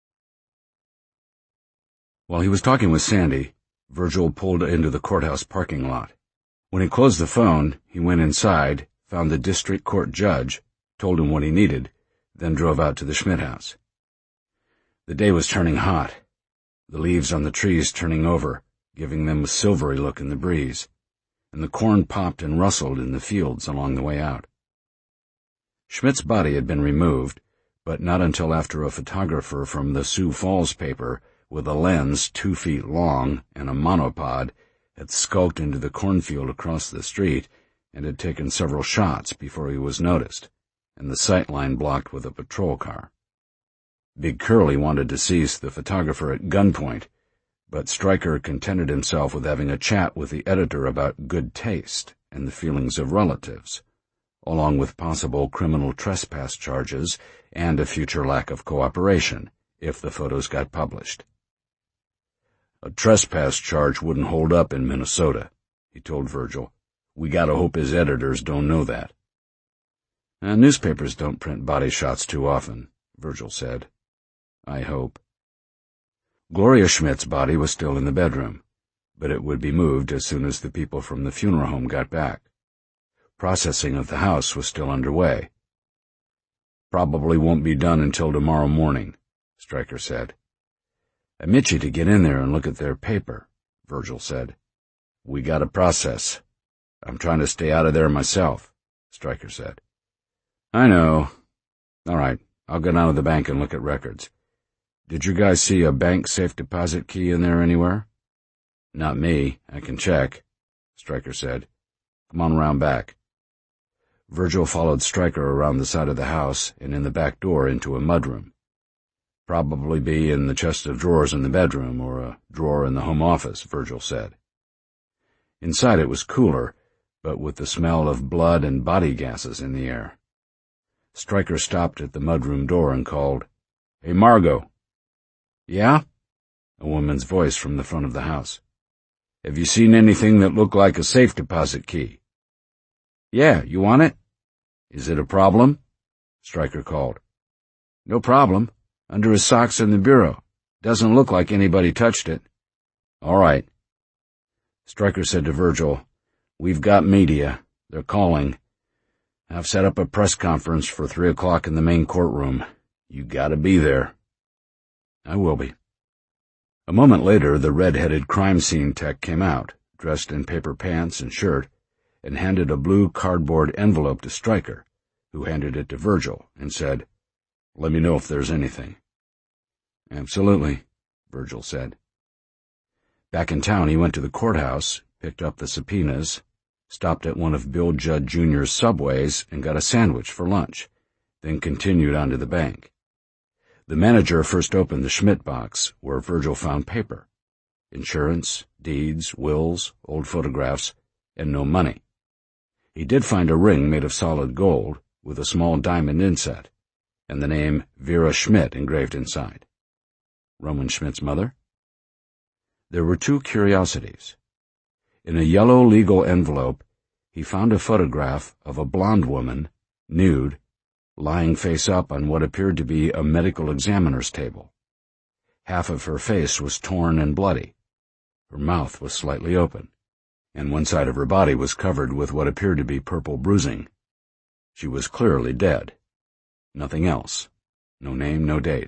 While he was talking with Sandy, Virgil pulled into the courthouse parking lot. When he closed the phone, he went inside, found the district court judge, told him what he needed, then drove out to the Schmidt house. The day was turning hot, the leaves on the trees turning over, giving them a silvery look in the breeze, and the corn popped and rustled in the fields along the way out. Schmidt's body had been removed, but not until after a photographer from the Sioux Falls paper, with a lens two feet long and a monopod, had skulked into the cornfield across the street and had taken several shots before he was noticed, and the sight line blocked with a patrol car. Big Curly wanted to seize the photographer at gunpoint, but Stryker contented himself with having a chat with the editor about good taste and the feelings of relatives, along with possible criminal trespass charges and a future lack of cooperation if the photos got published. A trespass charge wouldn't hold up in Minnesota, he told Virgil. We gotta hope his editors don't know that. Uh, newspapers don't print body shots too often, Virgil said. I hope. Gloria Schmidt's body was still in the bedroom, but it would be moved as soon as the people from the funeral home got back. Processing of the house was still underway. Probably won't be done until tomorrow morning, Stryker said. I'm itchy to get in there and look at their paper, Virgil said. We gotta process. I'm trying to stay out of there myself, Stryker said. I know. All right, I'll go down to the bank and look at records. Did you guys see a bank safe deposit key in there anywhere? Not me. I can check, Stryker said. Come on around back. Virgil followed Stryker around the side of the house and in the back door into a mudroom. Probably be in the chest of drawers in the bedroom or a drawer in the home office, Virgil said. Inside it was cooler, but with the smell of blood and body gases in the air. Stryker stopped at the mudroom door and called, "Hey, Margot." "Yeah?" A woman's voice from the front of the house. "Have you seen anything that looked like a safe deposit key?" "Yeah, you want it?" "Is it a problem?" Stryker called. "No problem. Under his socks in the bureau. Doesn't look like anybody touched it." "All right." Stryker said to Virgil, "We've got media. They're calling. I've set up a press conference for three o'clock in the main courtroom. You gotta be there." "I will be." A moment later, the red-headed crime scene tech came out, dressed in paper pants and shirt, and handed a blue cardboard envelope to Stryker, who handed it to Virgil and said, "Let me know if there's anything." "Absolutely," Virgil said. Back in town, he went to the courthouse, picked up the subpoenas, stopped at one of Bill Judd Junior's Subways and got a sandwich for lunch, then continued on to the bank. The manager first opened the Schmidt box, where Virgil found paper, insurance, deeds, wills, old photographs, and no money. He did find a ring made of solid gold, with a small diamond inset, and the name Vera Schmidt engraved inside. Roman Schmidt's mother? There were two curiosities. In a yellow legal envelope, he found a photograph of a blonde woman, nude, lying face up on what appeared to be a medical examiner's table. Half of her face was torn and bloody. Her mouth was slightly open, and one side of her body was covered with what appeared to be purple bruising. She was clearly dead. Nothing else. No name, no date.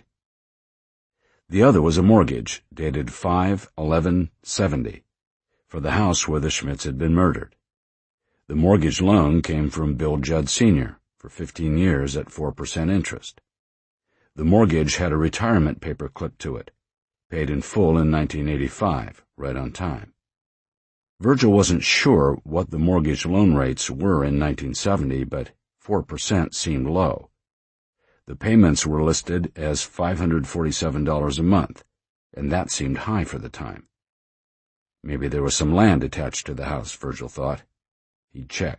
The other was a mortgage, dated five eleven seventy, for the house where the Schmidts had been murdered. The mortgage loan came from Bill Judd Senior for fifteen years at four percent interest. The mortgage had a retirement paper clipped to it, paid in full in nineteen eighty-five, right on time. Virgil wasn't sure what the mortgage loan rates were in nineteen seventy, but four percent seemed low. The payments were listed as five hundred forty-seven dollars a month, and that seemed high for the time. Maybe there was some land attached to the house, Virgil thought. He'd check.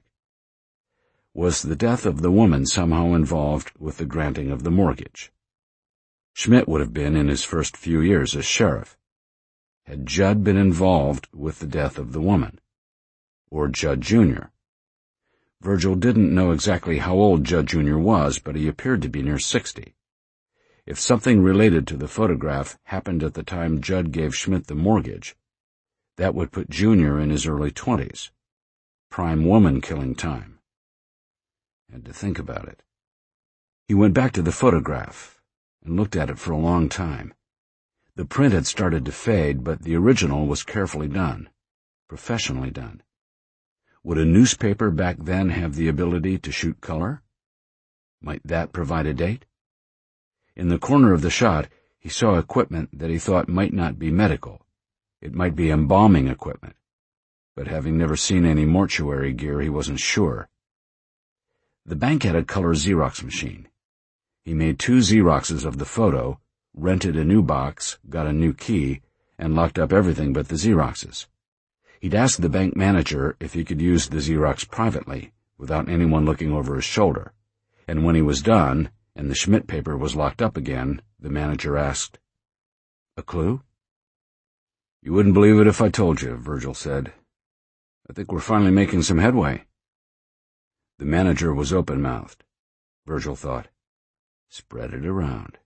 Was the death of the woman somehow involved with the granting of the mortgage? Schmidt would have been in his first few years as sheriff. Had Judd been involved with the death of the woman? Or Judd Junior? Virgil didn't know exactly how old Judd Junior was, but he appeared to be near sixty. If something related to the photograph happened at the time Judd gave Schmidt the mortgage, that would put Junior in his early twenties. Prime woman-killing time. Had to think about it. He went back to the photograph and looked at it for a long time. The print had started to fade, but the original was carefully done, professionally done. Would a newspaper back then have the ability to shoot color? Might that provide a date? In the corner of the shot, he saw equipment that he thought might not be medical. It might be embalming equipment, but having never seen any mortuary gear, he wasn't sure. The bank had a color Xerox machine. He made two Xeroxes of the photo, rented a new box, got a new key, and locked up everything but the Xeroxes. He'd asked the bank manager if he could use the Xerox privately, without anyone looking over his shoulder, and when he was done, and the Schmidt paper was locked up again, the manager asked, "A clue?" "You wouldn't believe it if I told you," Virgil said. "I think we're finally making some headway." The manager was open-mouthed. Virgil thought, spread it around.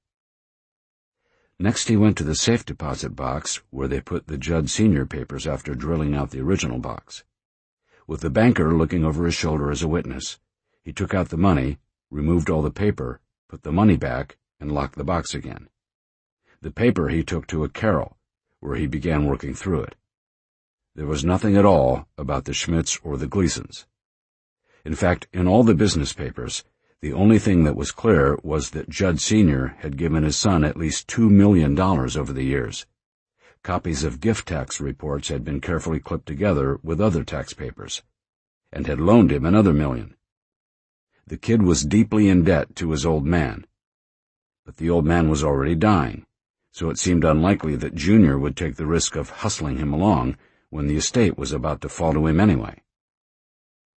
Next he went to the safe deposit box where they put the Judd Senior papers after drilling out the original box. With the banker looking over his shoulder as a witness, he took out the money, removed all the paper, put the money back, and locked the box again. The paper he took to a Carol, where he began working through it. There was nothing at all about the Schmidts or the Gleasons. In fact, in all the business papers, the only thing that was clear was that Judd Senior had given his son at least two million dollars over the years. Copies of gift tax reports had been carefully clipped together with other tax papers, and had loaned him another million. The kid was deeply in debt to his old man. But the old man was already dying, so it seemed unlikely that Junior would take the risk of hustling him along when the estate was about to fall to him anyway.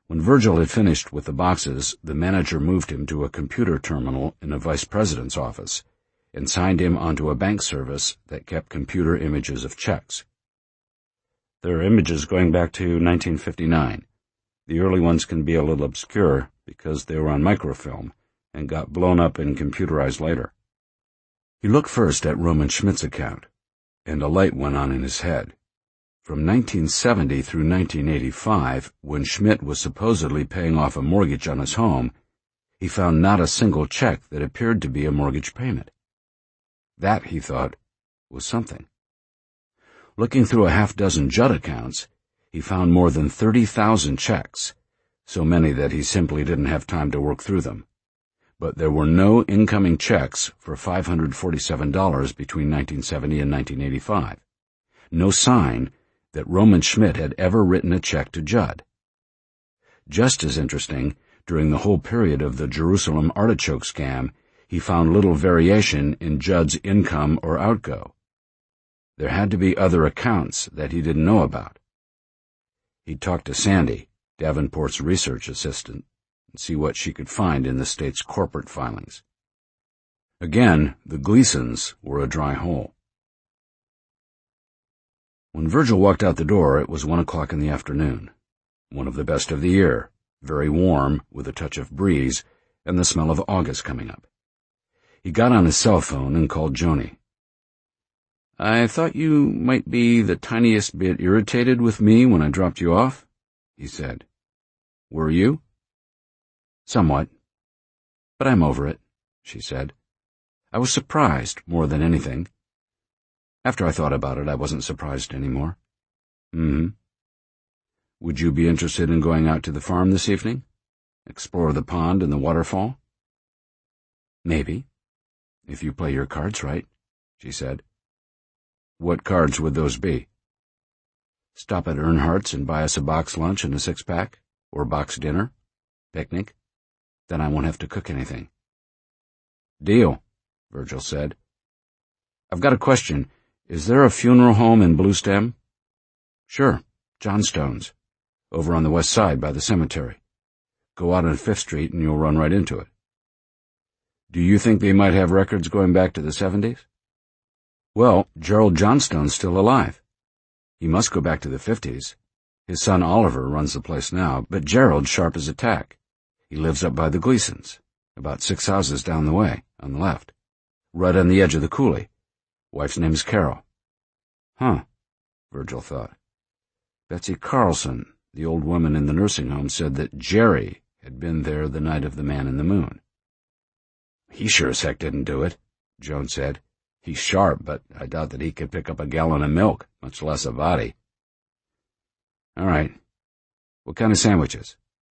When Virgil had finished with the boxes, the manager moved him to a computer terminal in a vice president's office and signed him onto a bank service that kept computer images of checks. There are images going back to nineteen fifty-nine. The early ones can be a little obscure because they were on microfilm and got blown up and computerized later. He looked first at Roman Schmidt's account, and a light went on in his head. From nineteen seventy through nineteen eighty-five, when Schmidt was supposedly paying off a mortgage on his home, he found not a single check that appeared to be a mortgage payment. That, he thought, was something. Looking through a half dozen Judd accounts, he found more than thirty thousand checks, so many that he simply didn't have time to work through them. But there were no incoming checks for five hundred forty-seven dollars between nineteen seventy and nineteen eighty-five. No sign that Roman Schmidt had ever written a check to Judd. Just as interesting, during the whole period of the Jerusalem artichoke scam, he found little variation in Judd's income or outgo. There had to be other accounts that he didn't know about. He'd talk to Sandy, Davenport's research assistant, and see what she could find in the state's corporate filings. Again, the Gleasons were a dry hole. When Virgil walked out the door, it was one o'clock in the afternoon. One of the best of the year, very warm, with a touch of breeze, and the smell of August coming up. He got on his cell phone and called Joni. "I thought you might be the tiniest bit irritated with me when I dropped you off," he said. "Were you?" "Somewhat. But I'm over it," she said. "I was surprised more than anything. After I thought about it, I wasn't surprised anymore." "Mm-hmm. Would you be interested in going out to the farm this evening? Explore the pond and the waterfall?" "Maybe, if you play your cards right," she said. "What cards would those be?" "Stop at Earnhardt's and buy us a box lunch and a six-pack, or box dinner, picnic. Then I won't have to cook anything." "Deal," Virgil said. "I've got a question. Is there a funeral home in Bluestem?" "Sure, Johnstone's, over on the west side by the cemetery. Go out on Fifth Street and you'll run right into it." "Do you think they might have records going back to the seventies? "Well, Gerald Johnstone's still alive. He must go back to the fifties. His son Oliver runs the place now, but Gerald's sharp as a tack. He lives up by the Gleasons, about six houses down the way, on the left, right on the edge of the coulee. Wife's name is Carol." "Huh," Virgil thought. Betsy Carlson, the old woman in the nursing home, said that Jerry had been there the night of the Man in the Moon. "He sure as heck didn't do it," Joan said. "He's sharp, but I doubt that he could pick up a gallon of milk, much less a body." "All right. What kind of sandwiches?"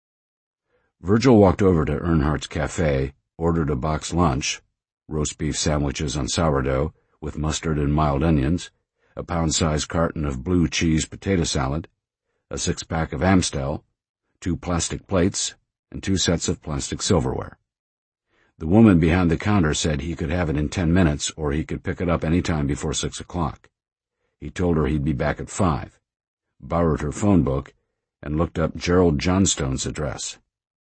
Virgil walked over to Earnhardt's cafe, ordered a box lunch, roast beef sandwiches on sourdough, with mustard and mild onions, a pound-sized carton of blue cheese potato salad, a six-pack of Amstel, two plastic plates, and two sets of plastic silverware. The woman behind the counter said he could have it in ten minutes or he could pick it up any time before six o'clock. He told her he'd be back at five, borrowed her phone book, and looked up Gerald Johnstone's address.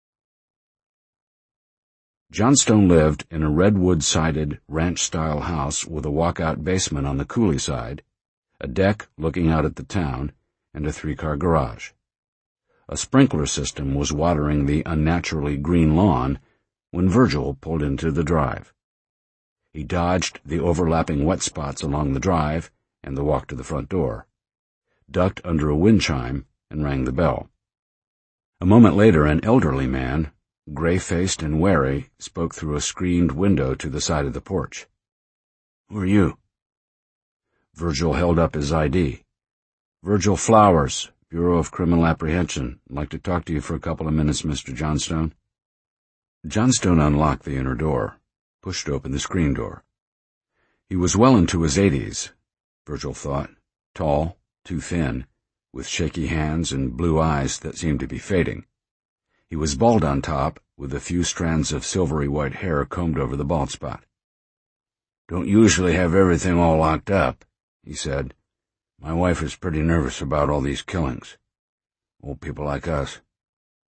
Johnstone lived in a redwood-sided, ranch-style house with a walkout basement on the coulee side, a deck looking out at the town, and a three-car garage. A sprinkler system was watering the unnaturally green lawn when Virgil pulled into the drive. He dodged the overlapping wet spots along the drive and the walk to the front door, ducked under a wind chime, and rang the bell. A moment later, an elderly man, gray-faced and wary, spoke through a screened window to the side of the porch. "Who are you?" Virgil held up his I D. "Virgil Flowers, Bureau of Criminal Apprehension. I'd like to talk to you for a couple of minutes, Mister Johnstone." Johnstone unlocked the inner door, pushed open the screen door. He was well into his eighties, Virgil thought, tall, too thin, with shaky hands and blue eyes that seemed to be fading. He was bald on top, with a few strands of silvery white hair combed over the bald spot. "Don't usually have everything all locked up," he said. "My wife is pretty nervous about all these killings. Old people like us."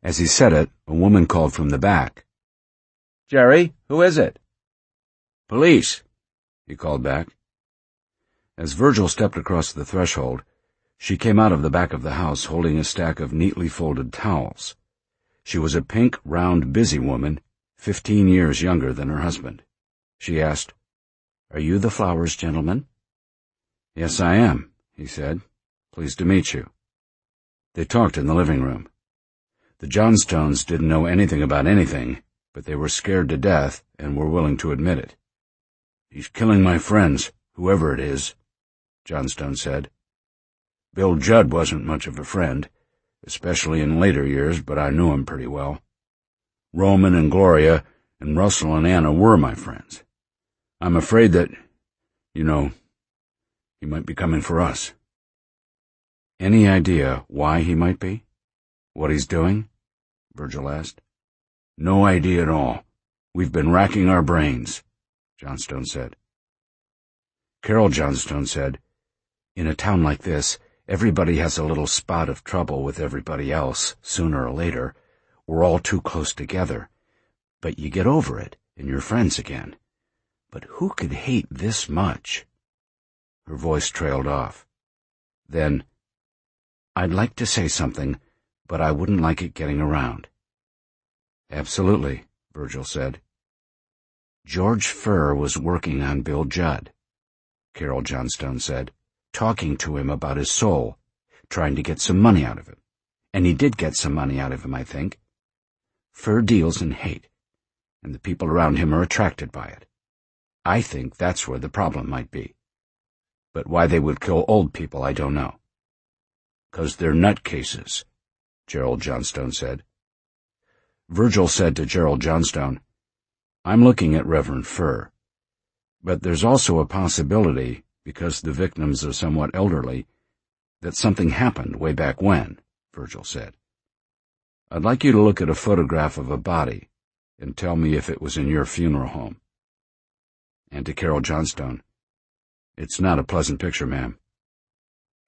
As he said it, a woman called from the back. "Jerry, who is it?" "Police," he called back. As Virgil stepped across the threshold, she came out of the back of the house holding a stack of neatly folded towels. She was a pink, round, busy woman, fifteen years younger than her husband. She asked, "Are you the Flowers gentleman?" "Yes, I am," he said. "Pleased to meet you." They talked in the living room. The Johnstones didn't know anything about anything, but they were scared to death and were willing to admit it. "He's killing my friends, whoever it is," Johnstone said. "Bill Judd wasn't much of a friend, especially in later years, but I knew him pretty well. Roman and Gloria and Russell and Anna were my friends. I'm afraid that, you know, he might be coming for us." "Any idea why he might be? What he's doing?" Virgil asked. "No idea at all. We've been racking our brains," Johnstone said. Carol Johnstone said, "In a town like this, everybody has a little spot of trouble with everybody else, sooner or later. We're all too close together. But you get over it, and you're friends again. But who could hate this much?" Her voice trailed off. Then, "I'd like to say something, but I wouldn't like it getting around." "Absolutely," Virgil said. "George Furr was working on Bill Judd," Carol Johnstone said, "talking to him about his soul, trying to get some money out of him. And he did get some money out of him, I think. Furr deals in hate, and the people around him are attracted by it. I think that's where the problem might be. But why they would kill old people, I don't know." "'Cause they're nutcases," Gerald Johnstone said. Virgil said to Gerald Johnstone, "I'm looking at Reverend Furr. But there's also a possibility, because the victims are somewhat elderly, that something happened way back when," Virgil said. "I'd like you to look at a photograph of a body and tell me if it was in your funeral home." And to Carol Johnstone, "It's not a pleasant picture, ma'am.